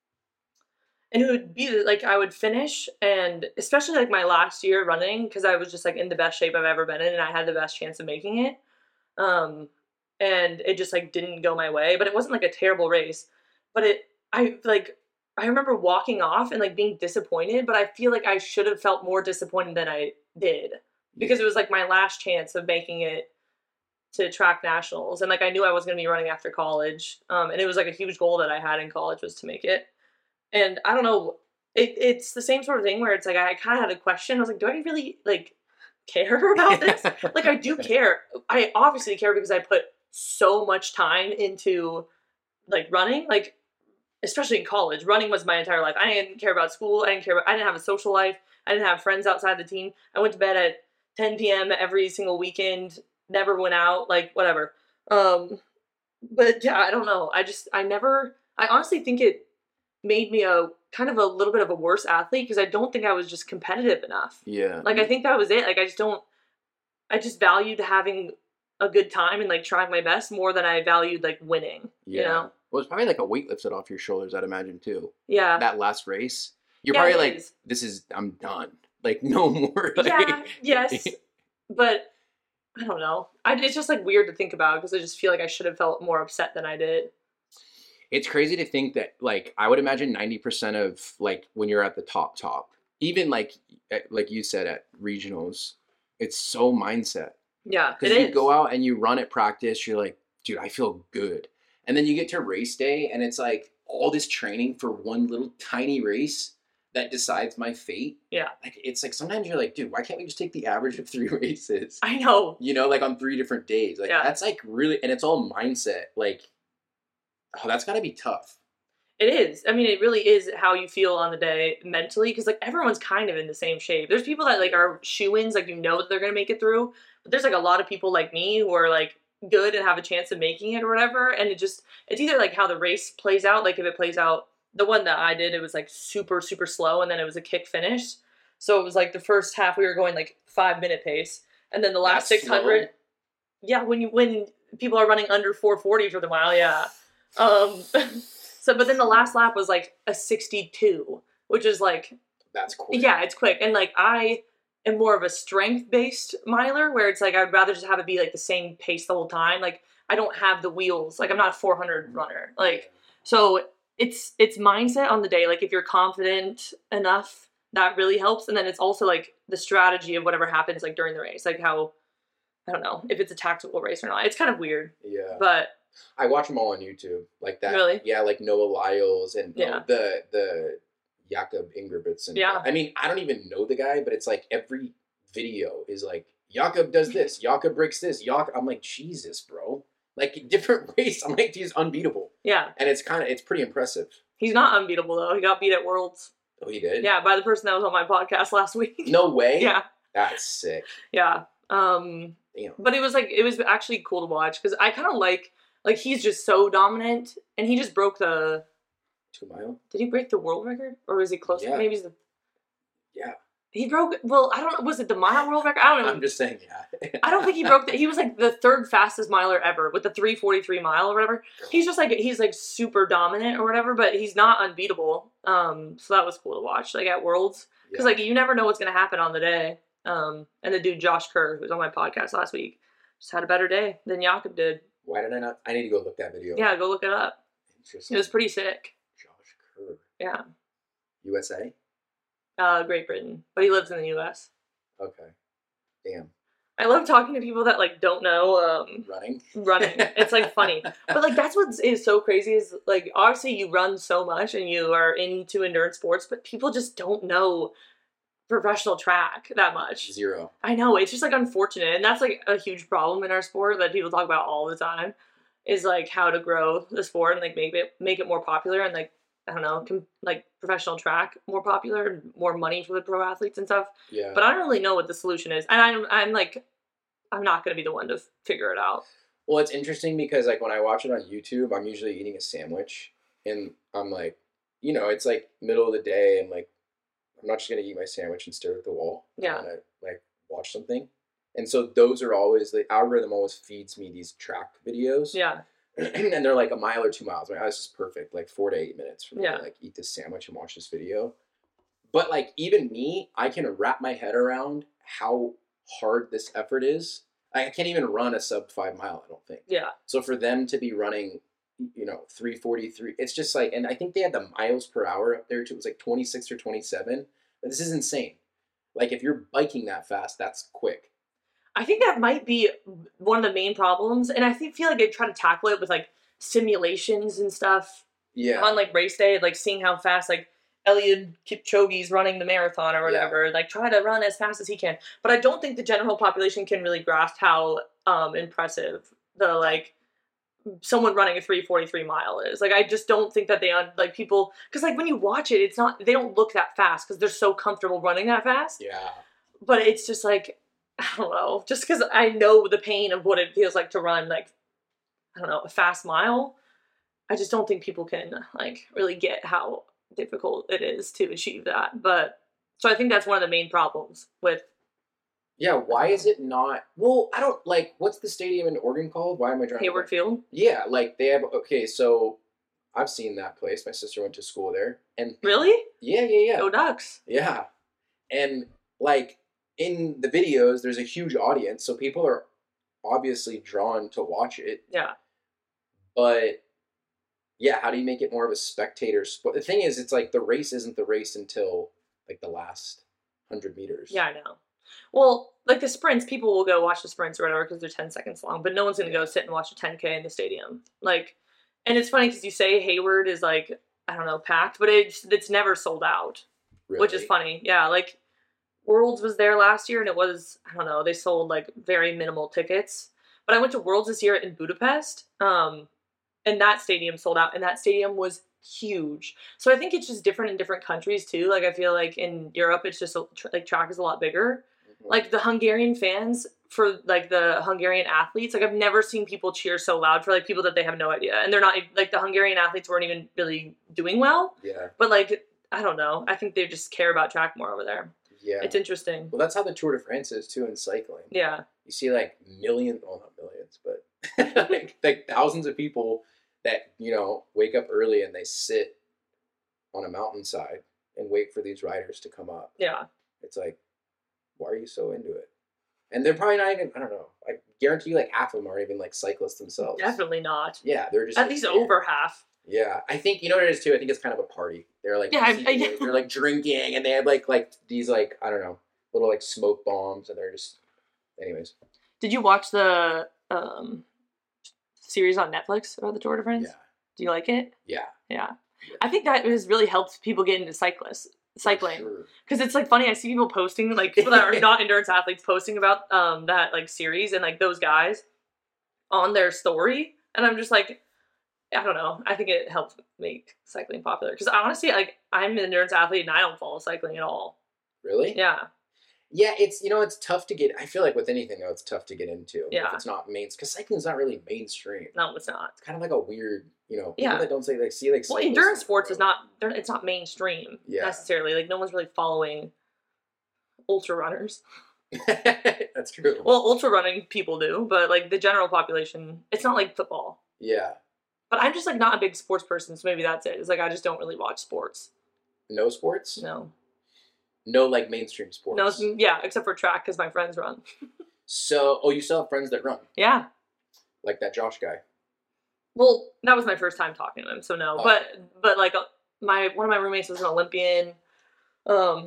and it would be like I would finish, and especially like my last year running, because I was just like in the best shape I've ever been in, and I had the best chance of making it. Um, and it just like didn't go my way, but it wasn't like a terrible race. But it, I like, I remember walking off and like being disappointed, but I feel like I should have felt more disappointed than I did because Yeah. it was like my last chance of making it to track nationals. And like, I knew I was going to be running after college. Um, and it was like a huge goal that I had in college was to make it. And I don't know, it, it's the same sort of thing where it's like, I kind of had a question. I was like, do I really like care about this? Like, I do care. I obviously care because I put so much time into like running, like, especially in college. Running was my entire life. I didn't care about school. I didn't care about, I didn't have a social life. I didn't have friends outside the team. I went to bed at ten p.m. every single weekend, never went out, like, whatever. Um, but yeah, I don't know. I just, I never, I honestly think it made me a kind of a little bit of a worse athlete because I don't think I was just competitive enough. Yeah. Like, I think that was it. Like, I just don't, I just valued having a good time and like trying my best more than I valued like winning, Yeah. you know? Well, it's probably like a weight lifted off your shoulders, I'd imagine, too. Yeah. That last race. You're Yeah, probably it like, is. this is, I'm done. Like, no more. Like, Yeah, yes. But I don't know. I, it's just like weird to think about because I just feel like I should have felt more upset than I did. It's crazy to think that, like, I would imagine ninety percent of, like, when you're at the top, top, even, like, at- like you said, at regionals, it's so mindset. Yeah, it Because you is. go out and you run at practice, you're like, dude, I feel good. And then you get to race day, and it's like all this training for one little tiny race that decides my fate. Yeah. Like, it's like sometimes you're like, dude, why can't we just take the average of three races? I know. You know, like on three different days. Like, Yeah. that's like really, and it's all mindset. Like, oh, that's got to be tough. It is. I mean, it really is how you feel on the day mentally because like everyone's kind of in the same shape. There's people that like are shoo-ins, like you know that they're going to make it through. But there's like a lot of people like me who are like good and have a chance of making it or whatever. And it just, it's either like how the race plays out. Like if it plays out, the one that I did, it was like super, super slow. And then it was a kick finish. So it was like the first half we were going like five minute pace. And then the last That's six hundred. slow? Yeah. When you, when people are running under four forty for the mile. Yeah. Um, so, but then the last lap was like a sixty-two, which is like, That's quick. yeah, it's quick. And like, I am more of a strength based miler where it's like, I'd rather just have it be like the same pace the whole time. Like I don't have the wheels. Like I'm not a four hundred runner. Like, so it's, it's mindset on the day. Like if you're confident enough, that really helps. And then it's also like the strategy of whatever happens like during the race, like how, I don't know if it's a tactical race or not. It's kind of weird, Yeah. but I watch them all on YouTube, like that. Really? Yeah, like Noah Lyles and Yeah. uh, the the Jakob Ingebrigtsen. Yeah. I mean, I don't even know the guy, but it's like every video is like Jakob does this, Jakob breaks this, Jakob. I'm like, Jesus, bro. Like different race. I'm like, he's unbeatable, yeah, and it's kind of it's pretty impressive. he's not unbeatable though. He got beat at Worlds. Oh, he did. Yeah, by the person that was on my podcast last week. No way. Yeah, That's sick. yeah. Um, Damn. but it was like it was actually cool to watch because I kind of like like he's just so dominant, and he just broke the. Two mile. Did he break the world record, or was he close? Yeah. Maybe it's the. Yeah. He broke. Well, I don't know. Was it the mile world record? I don't know. I'm just saying. Yeah. I don't think he broke the. He was like the third fastest miler ever with the three forty-three mile or whatever. He's just like he's like super dominant or whatever, but he's not unbeatable. Um, so that was cool to watch, like at Worlds, because Yeah. like you never know what's gonna happen on the day. Um, and the dude Josh Kerr, who was on my podcast last week, just had a better day than Jakob did. Why did I not? I need to go look that video. Yeah, go look it up. Interesting. It was pretty sick. Josh Kerr. Yeah, U S A. uh, Great Britain, but he lives in the U S. Okay. Damn. I love talking to people that like don't know um, Running. running. It's like funny, but like that's what is so crazy is like obviously you run so much and you are into endurance sports, but people just don't know professional track that much. Zero. I know, it's just like unfortunate, and that's like a huge problem in our sport that people talk about all the time. Is like how to grow the sport and like make it make it more popular and like I don't know, com- like professional track more popular and more money for the pro athletes and stuff. Yeah. But I don't really know what the solution is, and I'm I'm like I'm not gonna be the one to figure it out. Well, it's interesting because like when I watch it on YouTube, I'm usually eating a sandwich, and I'm like, you know, it's like middle of the day, and like I'm not just gonna eat my sandwich and stare at the wall. Yeah. I'm gonna like watch something, and so those are always the algorithm always feeds me these track videos. Yeah, And they're like a mile or two miles. I'm like, oh, this is perfect. Like four to eight minutes for me Yeah. to like eat this sandwich and watch this video. But like even me, I can wrap my head around how hard this effort is. I can't even run a sub five mile, I don't think. Yeah. So for them to be running, you know, three forty-three, it's just like, and I think they had the miles per hour up there too. It was like twenty-six or twenty-seven. But this is insane. Like if you're biking that fast, that's quick. I think that might be one of the main problems. And I think, feel like they try to tackle it with like simulations and stuff. Yeah. On like race day, like seeing how fast like Eliud Kipchoge's running the marathon or whatever, yeah. like try to run as fast as he can. But I don't think the general population can really grasp how um, impressive the like someone running a three forty-three mile is. Like I just don't think that they un- like people because like when you watch it, it's not they don't look that fast because they're so comfortable running that fast. Yeah. But it's just like I don't know, just because I know the pain of what it feels like to run like I don't know a fast mile. I just don't think people can like really get how difficult it is to achieve that. But so I think that's one of the main problems with. Yeah, why is it not? Well, I don't like. What's the stadium in Oregon called? Why am I drawing? Hayward Field. Yeah, like they have. Okay, so I've seen that place. My sister went to school there, and really. Yeah, yeah, yeah. Go Ducks. Yeah, and like in the videos, there's a huge audience, so people are obviously drawn to watch it. Yeah. But yeah, how do you make it more of a spectator sport? The thing is, it's like the race isn't the race until like the last hundred meters. Yeah, I know. Well, like the sprints, people will go watch the sprints or whatever because they're ten seconds long, but no one's going to go sit and watch a ten K in the stadium. Like, and it's funny because you say Hayward is like, I don't know, packed, but it's, it's never sold out, Really? Which is funny. Yeah, like Worlds was there last year and it was, I don't know, they sold like very minimal tickets. But I went to Worlds this year in Budapest, um, and that stadium sold out, and that stadium was huge. So I think it's just different in different countries too. Like I feel like in Europe, it's just a, like track is a lot bigger. Like the Hungarian fans for like the Hungarian athletes, like I've never seen people cheer so loud for like people that they have no idea. And they're not like the Hungarian athletes weren't even really doing well. Yeah. But like, I don't know. I think they just care about track more over there. Yeah. It's interesting. Well, that's how the Tour de France is too in cycling. Yeah. You see like millions, well not millions, but like, like thousands of people that, you know, wake up early and they sit on a mountainside and wait for these riders to come up. Yeah. It's like, why are you so into it? And they're probably not even, I don't know, I guarantee you like half of them aren't even like cyclists themselves. Definitely not. Yeah, they're just. At like, least scared. over half. Yeah, I think, you know what it is too? I think it's kind of a party. They're like, yeah, I, I, they're like drinking and they have like, like these like, I don't know, little like smoke bombs and they're just, anyways. Did you watch the um, series on Netflix about the Tour de France? Yeah. Do you like it? Yeah. Yeah. I think that has really helped people get into cyclists. Cycling, because sure. It's like funny. I see people posting, like people that are not endurance athletes, posting about um that like series and like those guys on their story, and I'm just like, I don't know. I think it helped make cycling popular because honestly, like I'm an endurance athlete and I don't follow cycling at all. Really? Yeah. Yeah, it's you know it's tough to get. I feel like with anything though, it's tough to get into. Yeah. If it's not main, because cycling's not really mainstream. No, it's not. It's kind of like a weird, you know. People Yeah. That don't say like see like. Well, endurance sports is not. It's not mainstream yeah. necessarily. Like no one's really following ultra runners. That's true. Well, ultra running people do, but like the general population, it's not like football. Yeah. But I'm just like not a big sports person, so maybe that's it. It's like I just don't really watch sports. No sports? No. No, like mainstream sports. No, yeah, except for track because my friends run. So, oh, you still have friends that run? Yeah. Like that Josh guy. Well, that was my first time talking to him, so no. Oh. But but like my one of my roommates was an Olympian. Um,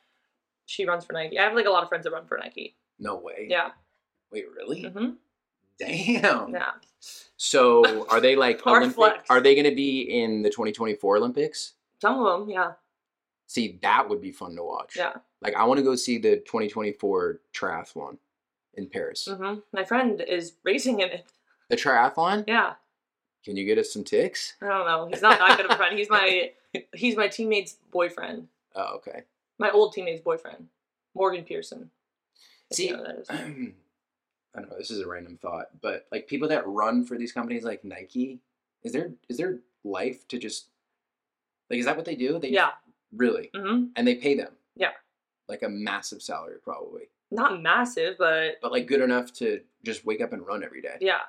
she runs for Nike. I have like a lot of friends that run for Nike. No way. Yeah. Wait, really? Mm-hmm. Damn. Yeah. So, are they like Hard Olympic? flex. Are they going to be in the twenty twenty-four Olympics? Some of them, yeah. See, that would be fun to watch. Yeah. Like, I want to go see the twenty twenty-four triathlon in Paris. Mm-hmm. My friend is racing in it. The triathlon? Yeah. Can you get us some ticks? I don't know. He's not that good of a friend. He's my he's my teammate's boyfriend. Oh, okay. My old teammate's boyfriend, Morgan Pearson. See, you know who that is. I don't know. This is a random thought, but like people that run for these companies like Nike, is there is there life to just like is that what they do? They yeah. Really? Mm-hmm. And they pay them? Yeah. Like a massive salary, probably. Not massive, but... But, like, good enough to just wake up and run every day. Yeah.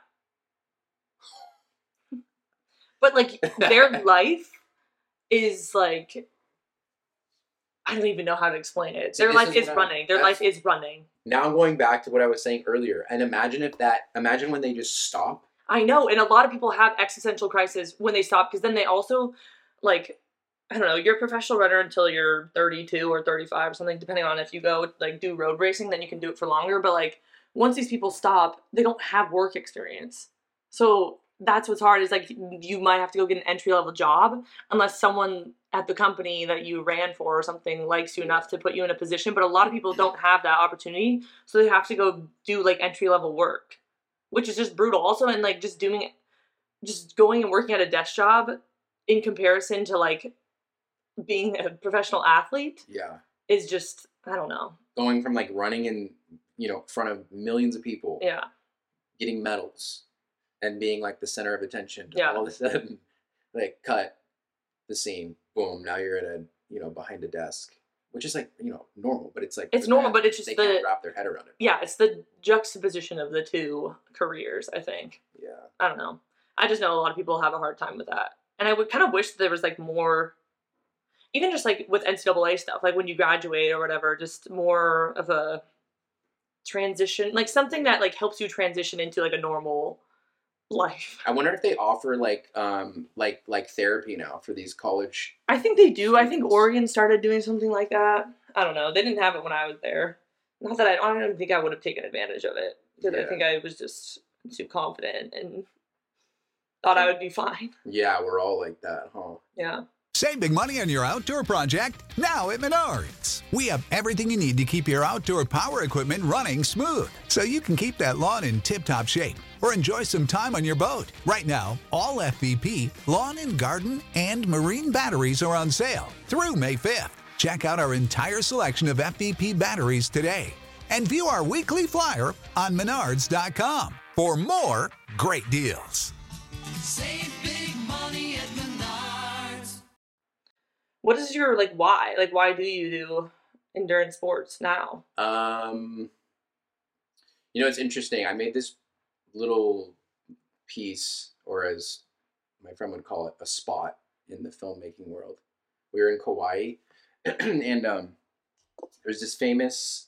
But, like, their life is, like... I don't even know how to explain it. See, Their this life is is what I- running. Their that's- life is running. Now I'm going back to what I was saying earlier. And imagine if that, imagine when they just stop. I know, and a lot of people have existential crisis when they stop, because then they also, like, I don't know, you're a professional runner until you're thirty-two or thirty-five or something, depending on if you go, like, do road racing, then you can do it for longer, but, like, once these people stop, they don't have work experience. So that's what's hard, is, like, you might have to go get an entry-level job, unless someone at the company that you ran for or something likes you enough to put you in a position, but a lot of people don't have that opportunity, so they have to go do, like, entry-level work, which is just brutal. Also, and, like, just doing, just going and working at a desk job in comparison to, like, being a professional athlete Yeah. is just, I don't know. Going from, like, running in, you know, in front of millions of people. Yeah. Getting medals. And being, like, the center of attention. To Yeah. all of a sudden, like, cut the scene. Boom. Now you're at a, you know, behind a desk. Which is, like, you know, normal. But it's, like... It's for normal, them, but it's just they the... can't wrap their head around it. Yeah, it's the juxtaposition of the two careers, I think. Yeah. I don't know. I just know a lot of people have a hard time with that. And I would kind of wish there was, like, more... Even just, like, with N C double A stuff, like, when you graduate or whatever, just more of a transition. Like, something that, like, helps you transition into, like, a normal life. I wonder if they offer, like, um, like, like therapy now for these college... I think they do. I think students. Oregon started doing something like that. I don't know. They didn't have it when I was there. Not that I, I don't think I would have taken advantage of it. Because Yeah. I think I was just too confident and thought I would be fine. Yeah, we're all like that, huh? Yeah. Save big money on your outdoor project now at Menards. We have everything you need to keep your outdoor power equipment running smooth, so you can keep that lawn in tip-top shape or enjoy some time on your boat. Right now, all F V P, lawn and garden, and marine batteries are on sale through May fifth. Check out our entire selection of F V P batteries today and view our weekly flyer on menards dot com for more great deals. Save big money at Menards. What is your, like, why? Like, why do you do endurance sports now? Um, you know, it's interesting. I made this little piece, or as my friend would call it, a spot in the filmmaking world. We were in Kauai, and um, there's this famous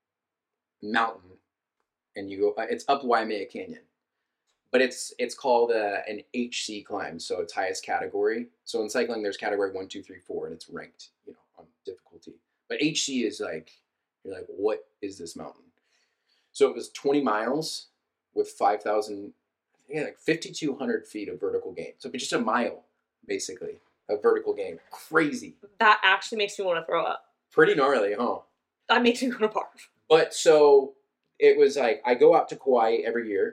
mountain, and you go. Uh, it's up Waimea Canyon, but it's it's called uh, an H C climb, so it's highest category. So in cycling, there's category one, two, three, four, and it's ranked, you know, on difficulty. But H C is like, you're like, what is this mountain? So it was twenty miles with five thousand, yeah, like fifty-two hundred feet of vertical gain. So just a mile, basically, of vertical gain. Crazy. That actually makes me want to throw up. Pretty gnarly, huh? That makes me want to barf. But so it was like, I go out to Kauai every year.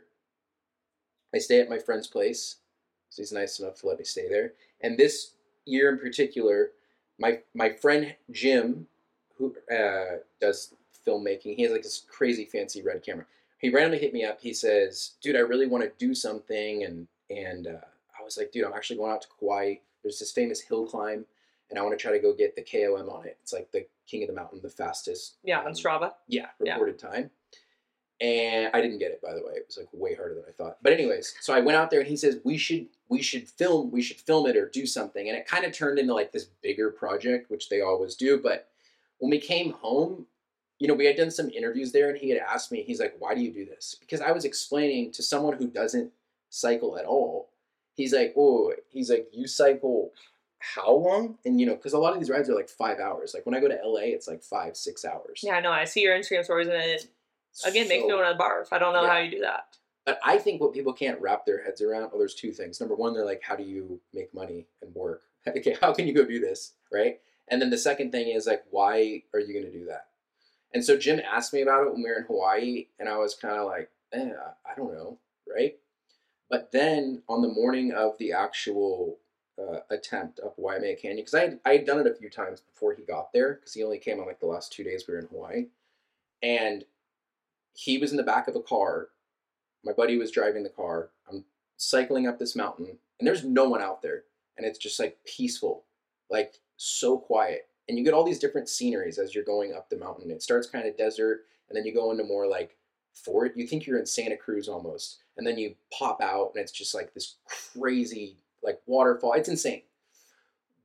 I stay at my friend's place. So he's nice enough to let me stay there. And this year in particular, my my friend Jim, who uh, does filmmaking, he has like this crazy fancy red camera. He randomly hit me up. He says, dude, I really want to do something. And, and uh, I was like, dude, I'm actually going out to Kauai. There's this famous hill climb, and I want to try to go get the K O M on it. It's like the king of the mountain, the fastest. Yeah, um, on Strava. Yeah, Yeah. reported time. And I didn't get it, by the way. It was like way harder than I thought. But anyways, so I went out there and he says, we should we should film, we should film it or do something. And it kind of turned into like this bigger project, which they always do. But when we came home, you know, we had done some interviews there and he had asked me, he's like, why do you do this? Because I was explaining to someone who doesn't cycle at all. He's like, oh, he's like, you cycle how long? And, you know, because a lot of these rides are like five hours. Like when I go to L A, it's like five, six hours. Yeah, I know. I see your Instagram stories, and it, again, makes me So- want to barf. I don't know Yeah. how you do that. But I think what people can't wrap their heads around, well, there's two things. Number one, they're like, how do you make money and work? Okay, how can you go do this, right? And then the second thing is like, why are you going to do that? And so Jim asked me about it when we were in Hawaii, and I was kind of like, eh, I don't know, right? But then on the morning of the actual uh, attempt up Waimea Canyon, because I had, I had done it a few times before he got there, because he only came on like the last two days we were in Hawaii. And he was in the back of a car. My buddy was driving the car. I'm cycling up this mountain, and there's no one out there. And it's just like peaceful, like so quiet. And you get all these different sceneries as you're going up the mountain. It starts kind of desert, and then you go into more like forest. You think you're in Santa Cruz almost. And then you pop out, and it's just like this crazy like waterfall. It's insane.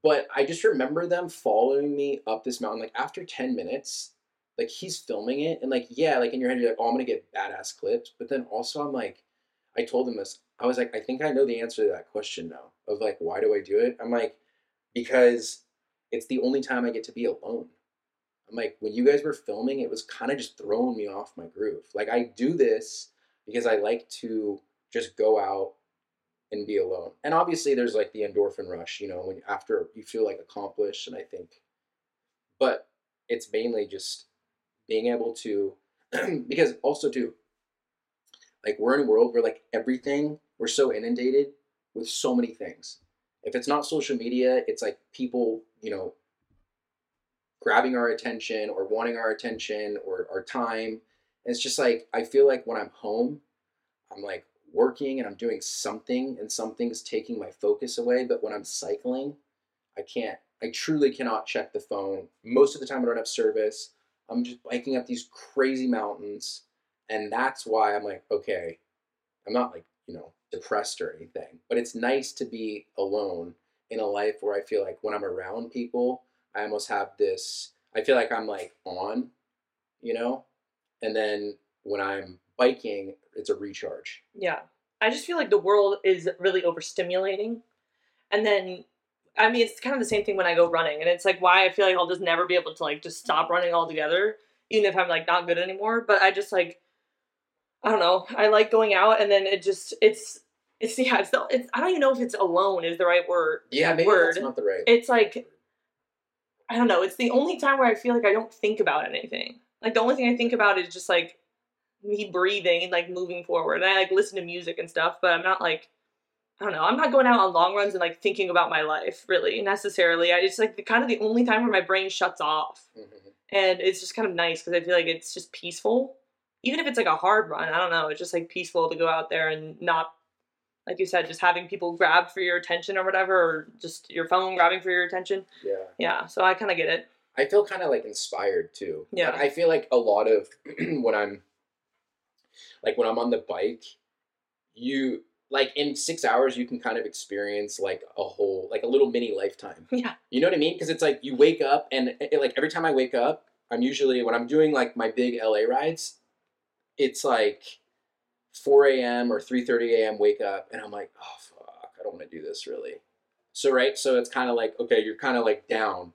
But I just remember them following me up this mountain. Like after ten minutes, like he's filming it, and like yeah, like in your head you're like, oh, I'm gonna get badass clips. But then also I'm like, I told him this. I was like, I think I know the answer to that question now. Of like, why do I do it? I'm like, because it's the only time I get to be alone. I'm like, when you guys were filming, it was kind of just throwing me off my groove. Like I do this because I like to just go out and be alone. And obviously there's like the endorphin rush, you know, when after you feel like accomplished, and I think, but it's mainly just being able to, because also too, like we're in a world where like everything, we're so inundated with so many things. If it's not social media, it's like people, you know, grabbing our attention or wanting our attention or our time. And it's just like, I feel like when I'm home, I'm like working and I'm doing something and something's taking my focus away. But when I'm cycling, I can't, I truly cannot check the phone. Most of the time I don't have service. I'm just biking up these crazy mountains. And that's why I'm like, okay, I'm not like, you know, depressed or anything, but it's nice to be alone in a life where I feel like when I'm around people, I almost have this, I feel like I'm like on, you know, and then when I'm biking, it's a recharge. Yeah. I just feel like the world is really overstimulating. And then, I mean, it's kind of the same thing when I go running. And it's like why I feel like I'll just never be able to like just stop running altogether, even if I'm like not good anymore. But I just like, I don't know. I like going out, and then it just, it's, it's, yeah, it's, the, it's I don't even know if it's alone is the right word. Yeah, maybe word. that's not the right. It's like, I don't know. It's the only time where I feel like I don't think about anything. Like the only thing I think about is just like me breathing and like moving forward. And I like listen to music and stuff, but I'm not like, I don't know. I'm not going out on long runs and like thinking about my life really necessarily. I, it's like the kind of the only time where my brain shuts off. Mm-hmm. And it's just kind of nice because I feel like it's just peaceful. Even if it's like a hard run, I don't know. It's just like peaceful to go out there and not, like you said, just having people grab for your attention or whatever, or just your phone grabbing for your attention. Yeah. Yeah. So I kind of get it. I feel kind of like inspired too. Yeah. Like, I feel like a lot of when I'm like when I'm on the bike, you like in six hours you can kind of experience like a whole like a little mini lifetime. Yeah. You know what I mean? Because it's like you wake up and it, like every time I wake up, I'm usually when I'm doing like my big L A rides, it's like four a.m. or three thirty a.m. wake up, and I'm like, oh fuck, I don't want to do this really. So right, so it's kind of like okay, you're kind of like down,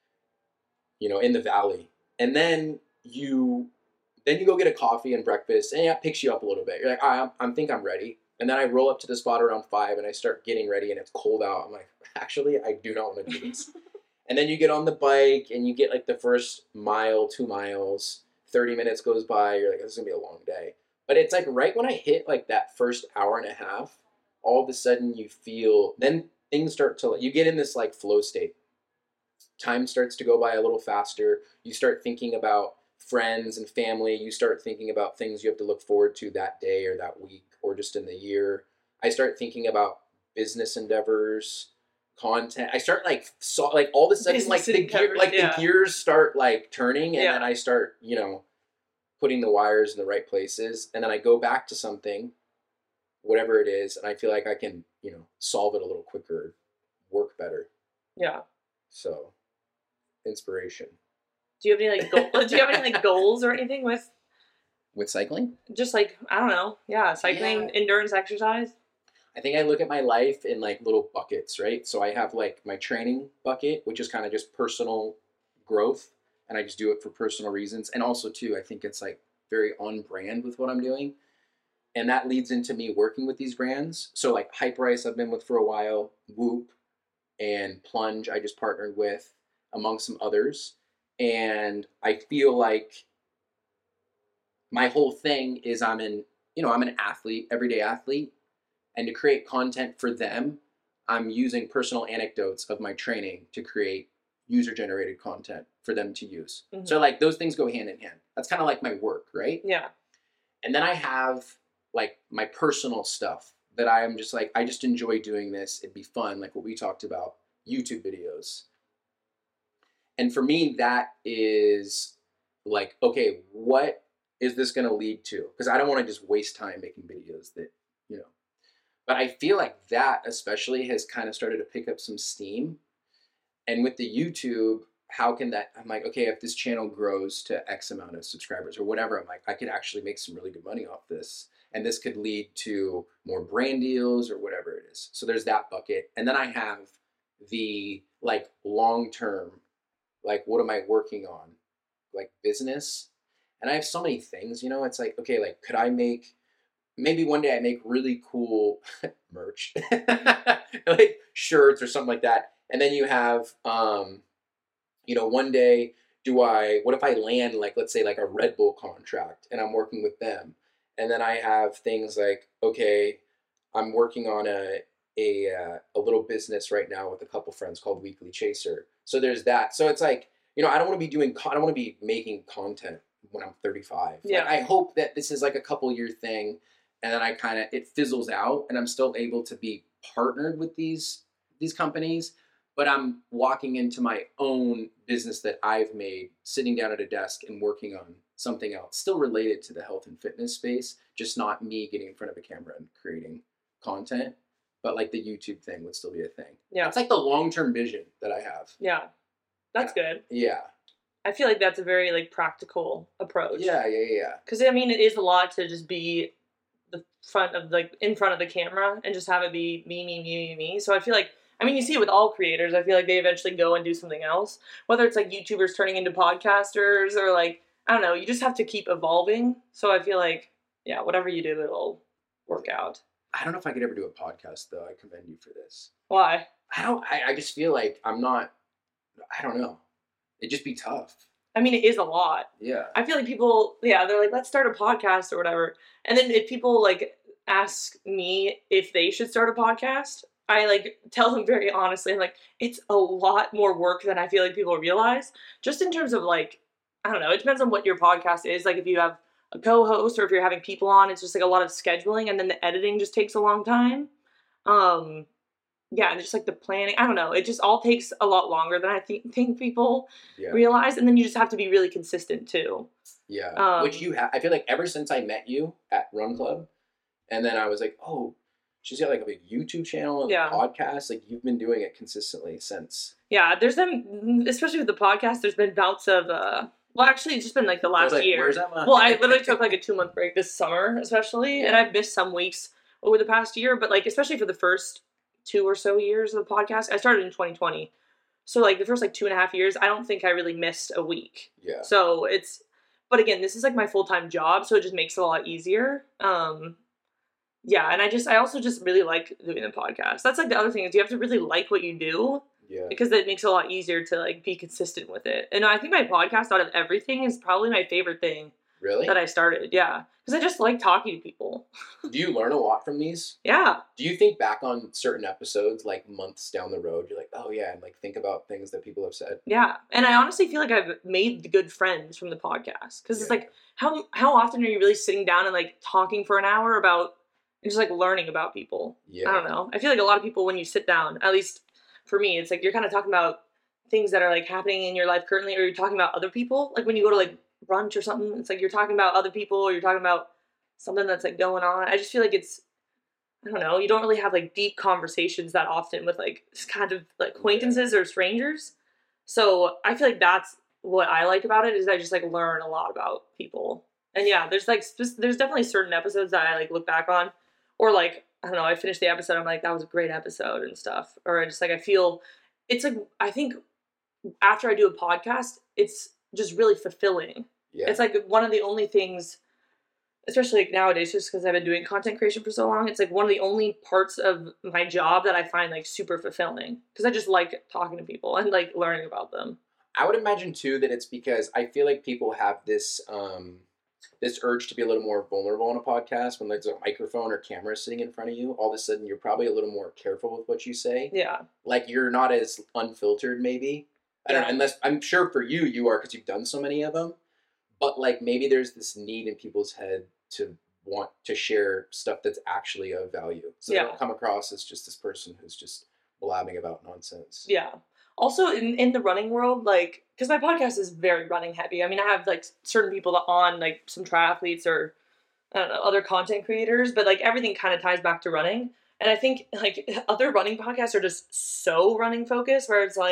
you know, in the valley, and then you, then you go get a coffee and breakfast, and yeah, it picks you up a little bit. You're like, I, I think I'm ready, and then I roll up to the spot around five, and I start getting ready, and it's cold out. I'm like, actually, I do not want to do this. And then you get on the bike, and you get like the first mile, two miles. thirty minutes goes by, you're like, this is gonna be a long day. But it's like right when I hit like that first hour and a half, all of a sudden you feel, then things start to, you get in this like flow state. Time starts to go by a little faster. You start thinking about friends and family. You start thinking about things you have to look forward to that day or that week or just in the year. I start thinking about business endeavors, content. I start like so like all of a sudden like the gear, like yeah. the gears start like turning, and Yeah. then I start, you know, putting the wires in the right places, and then I go back to something, whatever it is, and I feel like I can, you know, solve it a little quicker, work better. Yeah. So, inspiration. Do you have any like goals? Do you have any like goals or anything with With cycling? just like I don't know? Yeah, cycling, Yeah. endurance, exercise. I think I look at my life in like little buckets, right? So I have like my training bucket, which is kind of just personal growth, and I just do it for personal reasons. And also too, I think it's like very on brand with what I'm doing. And that leads into me working with these brands. So like Hyperice I've been with for a while, Whoop, and Plunge I just partnered with, among some others. And I feel like my whole thing is I'm an, you know, I'm an athlete, everyday athlete. And to create content for them, I'm using personal anecdotes of my training to create user-generated content for them to use. Mhm. So like those things go hand in hand. That's kind of like my work, right? Yeah. And then I have like my personal stuff that I am just like, I just enjoy doing this. It'd be fun, like what we talked about, YouTube videos. And for me, that is like, okay, what is this going to lead to? Because I don't want to just waste time making videos that, you know. But I feel like that especially has kind of started to pick up some steam. And with the YouTube, how can that, I'm like, okay, if this channel grows to X amount of subscribers or whatever, I'm like, I could actually make some really good money off this. And this could lead to more brand deals or whatever it is. So there's that bucket. And then I have the like long-term, like, what am I working on? Like business. And I have so many things, you know, it's like, okay, like, could I make, maybe one day I make really cool merch, like shirts or something like that. And then you have, um, you know, one day do I, what if I land like, let's say like a Red Bull contract and I'm working with them. And then I have things like, okay, I'm working on a, a, uh, a little business right now with a couple friends called Weekly Chaser. So there's that. So it's like, you know, I don't want to be doing, I don't want to be making content when I'm thirty-five. Yeah. Like, I hope that this is like a couple year thing and then I kind of, it fizzles out and I'm still able to be partnered with these, these companies, but I'm walking into my own business that I've made, sitting down at a desk and working on something else, still related to the health and fitness space, just not me getting in front of a camera and creating content, but like the YouTube thing would still be a thing. Yeah. It's like the long-term vision that I have. Yeah. That's good. Yeah. I feel like that's a very like practical approach. Yeah, yeah, yeah. Because I mean, it is a lot to just be the front of like in front of the camera and just have it be me, me, me, me, me. So I feel like, I mean, you see it with all creators. I feel like they eventually go and do something else, whether it's like YouTubers turning into podcasters or like, I don't know, you just have to keep evolving. So I feel like, yeah, whatever you do, it'll work out. I don't know if I could ever do a podcast though. I commend you for this. Why? I don't, I, I just feel like I'm not, I don't know. It'd just be tough. I mean, it is a lot. Yeah. I feel like people, yeah, they're like, let's start a podcast or whatever. And then if people like ask me if they should start a podcast, I like tell them very honestly, I'm like, it's a lot more work than I feel like people realize. Just in terms of like, I don't know, it depends on what your podcast is. Like if you have a co-host or if you're having people on, it's just like a lot of scheduling and then the editing just takes a long time. Um, yeah, and just like the planning, I don't know, it just all takes a lot longer than I th- think people Yeah. realize. And then you just have to be really consistent too. Yeah. Um, Which you have, I feel like ever since I met you at Run Club, and then I was like, oh, she's got like a big YouTube channel and Yeah. a podcast. Like you've been doing it consistently since. Yeah, there's been, especially with the podcast, there's been bouts of, uh, well, actually, it's just been like the I was last like, year. where's Emma? Well, I literally took like a two month break this summer, especially, and I've missed some weeks over the past year, but like, especially for the first two or so years of the podcast, I started in twenty twenty. So like the first like two and a half years, I don't think I really missed a week. Yeah. So it's, but again, this is like my full-time job, so it just makes it a lot easier. Um, yeah, and I just, I also just really like doing the podcast. That's like the other thing is you have to really like what you do. Yeah. Because it makes it a lot easier to like be consistent with it. And I think my podcast out of everything is probably my favorite thing Really? that I started. Yeah. Because I just like talking to people. Do you learn a lot from these? Yeah. Do you think back on certain episodes like months down the road? You're like, oh yeah, and like think about things that people have said. Yeah. And I honestly feel like I've made good friends from the podcast. Because it's Yeah. like, how how often are you really sitting down and like talking for an hour about, and just like learning about people? Yeah. I don't know. I feel like a lot of people when you sit down, at least for me, it's like you're kind of talking about things that are like happening in your life currently, or you're talking about other people. Like when you go to like brunch or something, it's like you're talking about other people, or you're talking about something that's like going on. I just feel like it's, I don't know, you don't really have like deep conversations that often with like this kind of like acquaintances or strangers. So I feel like that's what I like about it, is I just like learn a lot about people. And yeah, there's like sp- there's definitely certain episodes that I like look back on, or like, I don't know, I finished the episode, I'm like, that was a great episode and stuff. Or I just like, I feel, it's like, I think after I do a podcast, it's just really fulfilling. Yeah. It's like one of the only things, especially like nowadays, just because I've been doing content creation for so long, it's like one of the only parts of my job that I find like super fulfilling. Because I just like talking to people and like learning about them. I would imagine too that it's because I feel like people have this um this urge to be a little more vulnerable on a podcast when there's a microphone or camera sitting in front of you. All of a sudden, you're probably a little more careful with what you say. Yeah. Like you're not as unfiltered, maybe. I don't Yeah. know. Unless I'm sure for you, you are because you've done so many of them. But like maybe there's this need in people's head to want to share stuff that's actually of value. So they Yeah. don't come across as just this person who's just blabbing about nonsense. Yeah. Also, in, in the running world, like, because my podcast is very running heavy. I mean, I have, like, certain people that on, like, some triathletes or, I don't know, other content creators, but, like, everything kind of ties back to running. And I think, like, other running podcasts are just so running focused, where it's like,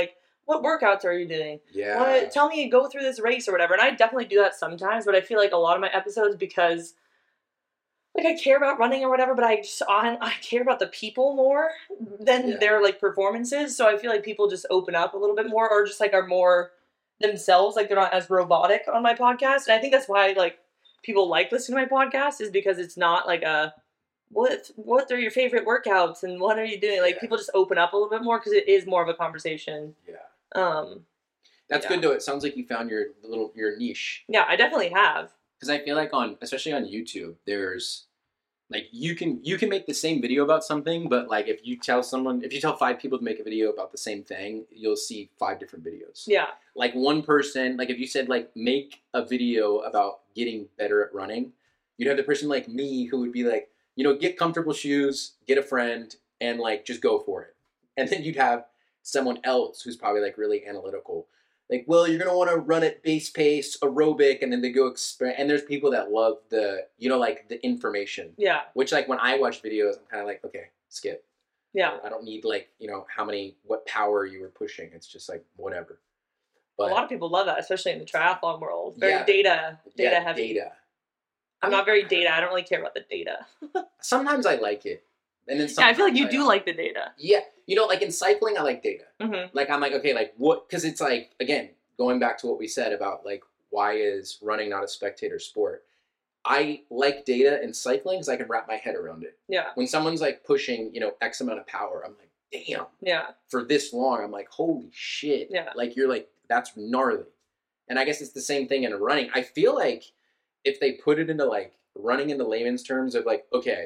what workouts are you doing? Yeah. What, tell me, go through this race or whatever. And I definitely do that sometimes, but I feel like a lot of my episodes, because like I care about running or whatever, but I just I, I care about the people more than Yeah. their like performances. So I feel like people just open up a little bit more, or just like are more themselves. Like they're not as robotic on my podcast, and I think that's why like people like listening to my podcast, is because it's not like a what what are your favorite workouts and what are you doing. Like Yeah. people just open up a little bit more because it is more of a conversation. Yeah. Um, That's Yeah. good though. It sounds like you found your little your niche. yeah, I definitely have. Because I feel like on, especially on YouTube, there's like you can you can make the same video about something, but like if you tell someone, if you tell five people to make a video about the same thing, you'll see five different videos. Yeah, Like one person, like if you said like make a video about getting better at running, you'd have the person like me who would be like, you know, get comfortable shoes, get a friend, and like just go for it. And then you'd have someone else who's probably like really analytical. Like, well, you're gonna want to run at base pace, aerobic, and then they go exper- and there's people that love the, you know, like the information. yeah, Which like when I watch videos, I'm kind of like, okay, skip. yeah. I don't need like, you know, how many, what power you were pushing. It's just like whatever. But a lot of people love that, especially in the triathlon world. Very Yeah. data, data yeah, heavy. data. I'm not very data. I don't really care about the data. Sometimes I like it, and then Yeah, I feel like you sometimes I do don't. like the data. Yeah, you know, like in cycling, I like data. Mm-hmm. Like I'm like, okay, like what? Because it's like again, going back to what we said about like why is running not a spectator sport? I like data in cycling because I can wrap my head around it. Yeah, When someone's like pushing, you know, X amount of power, I'm like, damn, yeah, for this long, I'm like, holy shit. Yeah. Like you're like, that's gnarly. And I guess it's the same thing in running. I feel like if they put it into like running into layman's terms of like, okay,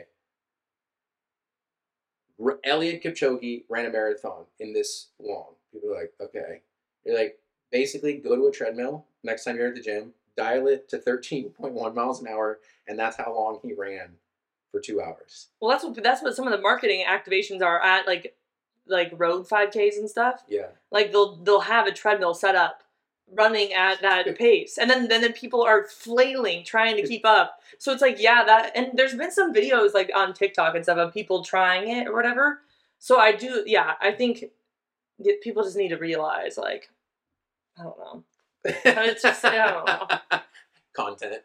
R- Eliud Kipchoge ran a marathon in this long. People are like, okay. You're like, basically go to a treadmill next time you're at the gym, dial it to thirteen point one miles an hour, and that's how long he ran for two hours. well, that's what that's what some of the marketing activations are at, like like road five Ks and stuff. Yeah. Like they'll they'll have a treadmill set up, running at that pace, and then then then people are flailing trying to keep up. So it's like, yeah, that, and there's been some videos like on TikTok and stuff of people trying it or whatever. So I do, yeah, I think that people just need to realize, like, I don't know. It's just, I don't know. Content.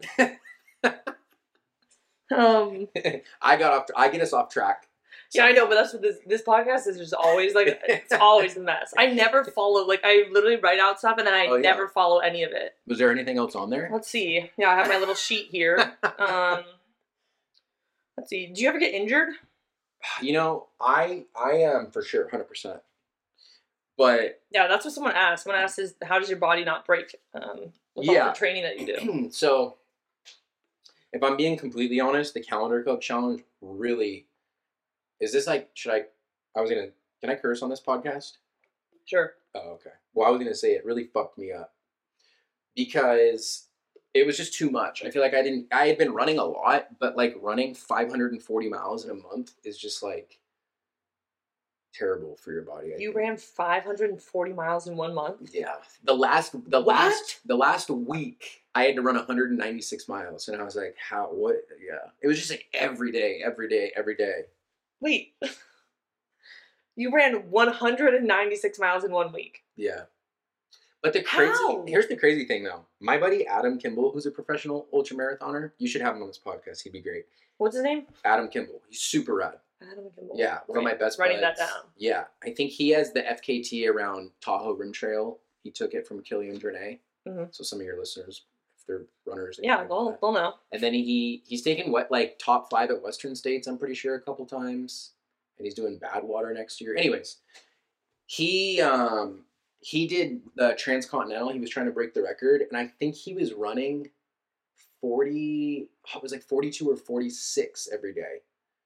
Um, I got off. I get us off track. yeah, I know, but that's what this this podcast is. Just always like, it's always a mess. I never follow, like, I literally write out stuff and then I Oh, yeah. never follow any of it. Was there anything else on there? Let's see. Yeah, I have my little sheet here. Um, let's see. Do you ever get injured? You know, I I am for sure, hundred percent. But Yeah, that's what someone asked. Someone asked, "Is how does your body not break um, with all Yeah. the training that you do?" so, if I'm being completely honest, the Calendar Club challenge really is this like should I? I was gonna. Can I curse on this podcast? Sure. Oh, okay. Well, I was gonna say it really fucked me up because it was just too much. I feel like I didn't. I had been running a lot, but like running five hundred forty miles in a month is just like terrible for your body. I You think. ran five hundred forty miles in one month? Yeah. The last the What? last the last week I had to run one hundred ninety-six miles and I was like, how what yeah. It was just like every day, every day, every day. Wait. You ran one hundred ninety-six miles in one week. Yeah. But the crazy How? here's the crazy thing though. My buddy Adam Kimball, who's a professional ultramarathoner, you should have him on this podcast. He'd be great. What's his name? Adam Kimball. He's super rad. Adam Kimball. Yeah, one of my Great. best Writing buds. that down. Yeah. I think he has the F K T around Tahoe Rim Trail. He took it from Killian Jornet. Mhm. So some of your listeners, if they're runners, they Yeah, might know they'll, that. they'll know. And then he he's taken what like top five at Western States, I'm pretty sure, a couple times. And he's doing Badwater next year. Anyways, he um he did the Transcontinental. He was trying to break the record, and I think he was running forty. oh, It was like forty-two or forty-six every day.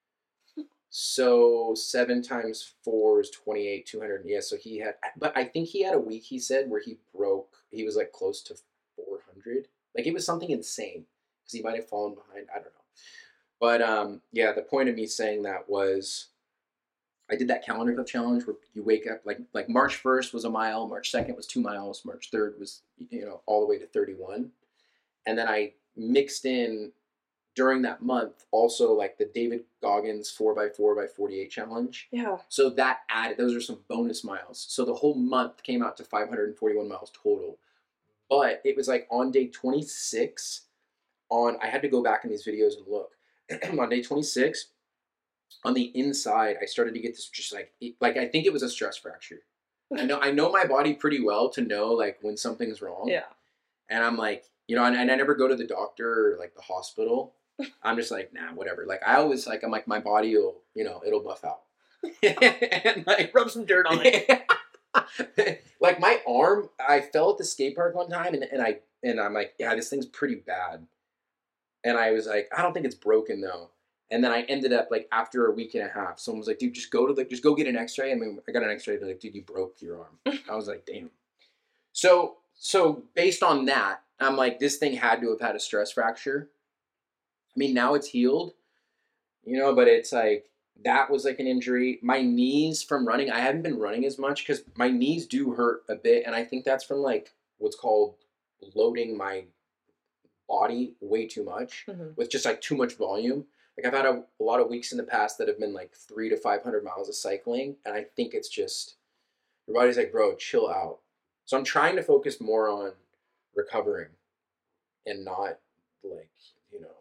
So seven times four is twenty-eight, two hundred. Yeah, so he had, but I think he had a week. He said where he broke. He was like close to four hundred. Like it was something insane because he might have fallen behind. I don't know. But um, yeah, the point of me saying that was, I did that Calendar Club challenge where you wake up like like March first was a mile, March second was two miles, March third was you know all the way to thirty-one, and then I mixed in during that month also like the David Goggins four by four by forty-eight challenge. Yeah. So that added, those are some bonus miles. So the whole month came out to five hundred forty-one miles total. But it was like on day twenty-six, on, I had to go back in these videos and look. On day twenty-six, on the inside, I started to get this just like, like I think it was a stress fracture. I know, I know my body pretty well to know like when something's wrong. Yeah. And I'm like, you know, and, and I never go to the doctor or like the hospital. I'm just like, nah, whatever. Like I always like, I'm like, my body will, you know, it'll buff out. And like, Rub some dirt on it. Like my arm, I fell at the skate park one time and, and I, and I'm like, yeah, this thing's pretty bad. And I was like, I don't think it's broken though. And then I ended up like after a week and a half, someone was like, dude, just go to the, just go get an x-ray. I mean, I got an x-ray. They're like, dude, you broke your arm. I was like, damn. So, so based on that, I'm like, this thing had to have had a stress fracture. I mean, now it's healed, you know, but it's like, that was like an injury. My knees from running, I haven't been running as much because my knees do hurt a bit. And I think that's from like what's called loading my body way too much mm-hmm. with just like too much volume. Like I've had a, a lot of weeks in the past that have been like three to five hundred miles of cycling. And I think it's just, your body's like, bro, chill out. So I'm trying to focus more on recovering and not like, you know,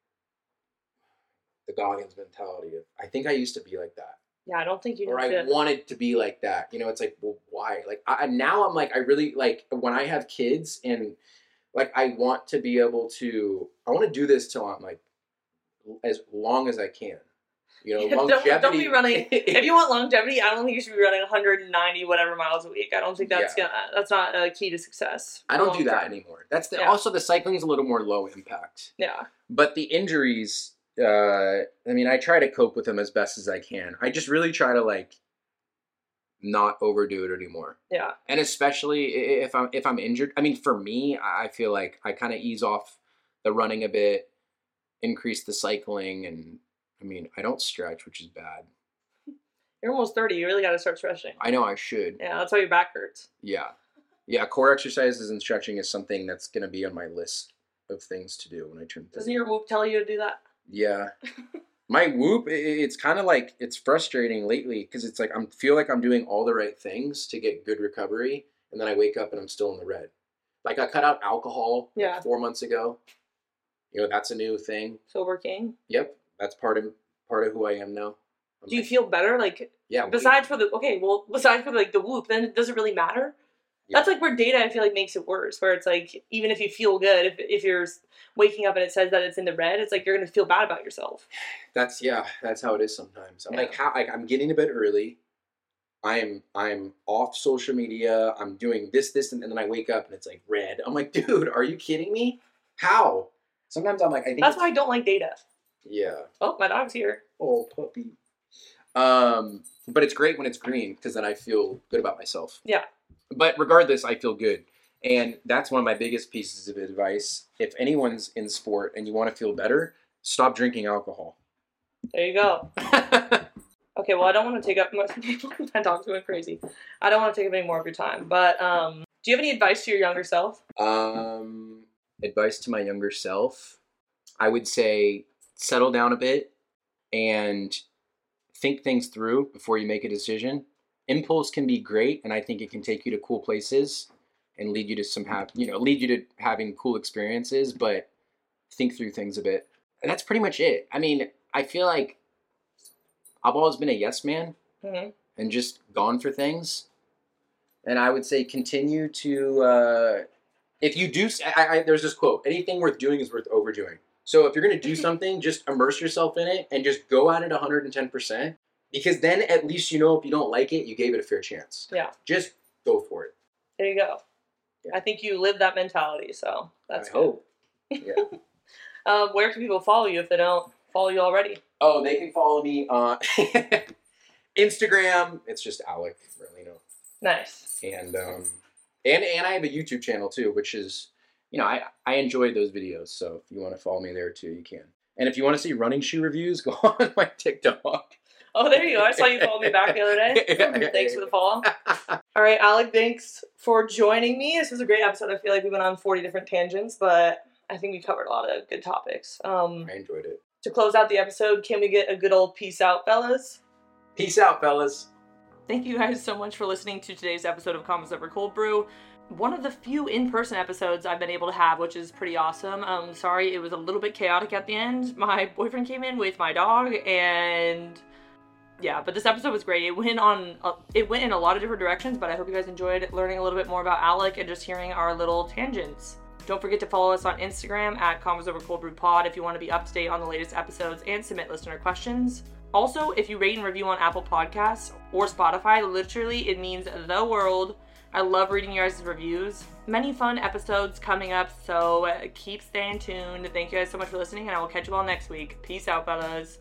the Goggins mentality of, I think I used to be like that. Yeah, I don't think you Or I to. wanted to be like that. You know, it's like, well, why? Like, I, now I'm like, I really, like, when I have kids and, like, I want to be able to, I want to do this till I'm, like, as long as I can. You know, Yeah, longevity. don't, don't be running, if you want longevity, I don't think you should be running one hundred ninety whatever miles a week. I don't think that's Yeah. gonna, that's not a key to success. I don't do that term. anymore. That's the, Yeah. also the cycling's a little more low impact. Yeah. But the injuries, uh, I mean, I try to cope with them as best as I can. I just really try to like not overdo it anymore. Yeah. And especially if I'm if I'm injured. I mean, for me, I feel like I kind of ease off the running a bit, increase the cycling, and I mean, I don't stretch, which is bad. You're almost thirty. You really got to start stretching. I know I should. Yeah, that's why your back hurts. Yeah. Yeah, core exercises and stretching is something that's going to be on my list of things to do when I turn thirty. Doesn't your Whoop tell you to do that? Yeah. My Whoop, it's kind of like, it's frustrating lately because it's like I feel like I'm doing all the right things to get good recovery, and then I wake up and I'm still in the red. Like I cut out alcohol yeah. like four months ago. You know, that's a new thing. Sober King? Yep. That's part of part of who I am now. I'm do you like, feel better? Like, yeah. Besides for the, okay, well, besides for like the Whoop, then does it really matter? Yeah. That's like where data, I feel like, makes it worse. Where it's like, even if you feel good, if if you're waking up and it says that it's in the red, it's like you're gonna feel bad about yourself. That's yeah. That's how it is sometimes. I'm yeah. like, how? Like I'm getting to bed early. I'm I'm off social media. I'm doing this, this, and then I wake up and it's like red. I'm like, dude, are you kidding me? How? Sometimes I'm like, I think that's why I don't like data. Yeah. Oh, my dog's here. Oh, puppy. Um, but it's great when it's green because then I feel good about myself. Yeah. But regardless, I feel good. And that's one of my biggest pieces of advice. If anyone's in sport and you want to feel better, stop drinking alcohol. There you go. Okay, well, I don't want to take up much. My dog's going crazy. I don't want to take up any more of your time. But um, do you have any advice to your younger self? Um, advice to my younger self? I would say settle down a bit and think things through before you make a decision. Impulse can be great, and I think it can take you to cool places and lead you to some have you know lead you to having cool experiences. But think through things a bit, and that's pretty much it. I mean, I feel like I've always been a yes man mm-hmm. and just gone for things. And I would say continue to uh, if you do. I, I, there's this quote: "Anything worth doing is worth overdoing." So if you're gonna do something, just immerse yourself in it and just go at it one hundred ten percent. Because then at least you know if you don't like it, you gave it a fair chance. Yeah. Just go for it. There you go. Yeah. I think you live that mentality, so that's I good. hope. Yeah. um, where can people follow you if they don't follow you already? Oh, they can follow me on Instagram. It's just Alec Merlino. Nice. And um, and and I have a YouTube channel too, which is, you know, I I enjoy those videos. So if you want to follow me there too, you can. And if you want to see running shoe reviews, go on my TikTok. Oh, there you go. I saw you follow me back the other day. Yeah, yeah, thanks yeah. for the follow. All right, Alec, thanks for joining me. This was a great episode. I feel like we went on forty different tangents, but I I think we covered a lot of good topics. Um, I enjoyed it. to close out the episode, can we get a good old peace out, fellas? Peace out, fellas. Thank you guys so much for listening to today's episode of Convos Over Cold Brew. One of the few in-person episodes I've been able to have, which is pretty awesome. Um, sorry, it was a little bit chaotic at the end. My boyfriend came in with my dog, and yeah, but this episode was great. It went on, uh, it went in a lot of different directions, but I hope you guys enjoyed learning a little bit more about Alec and just hearing our little tangents. Don't forget to follow us on Instagram at Convos Over Cold Brew Pod if you want to be up to date on the latest episodes and submit listener questions. Also, if you rate and review on Apple Podcasts or Spotify, literally it means the world. I love reading your guys' reviews. Many fun episodes coming up, so keep staying tuned. Thank you guys so much for listening, and I will catch you all next week. Peace out, fellas.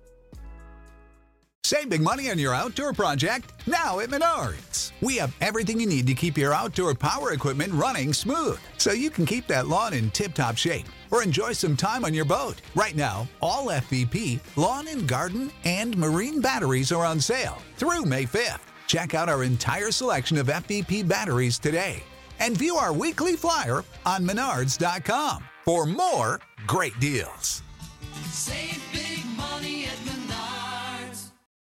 Save big money on your outdoor project now at Menards. We have everything you need to keep your outdoor power equipment running smooth, so you can keep that lawn in tip-top shape or enjoy some time on your boat. Right now, all F V P, lawn and garden, and marine batteries are on sale through May fifth. Check out our entire selection of F V P batteries today and view our weekly flyer on menards dot com for more great deals. Save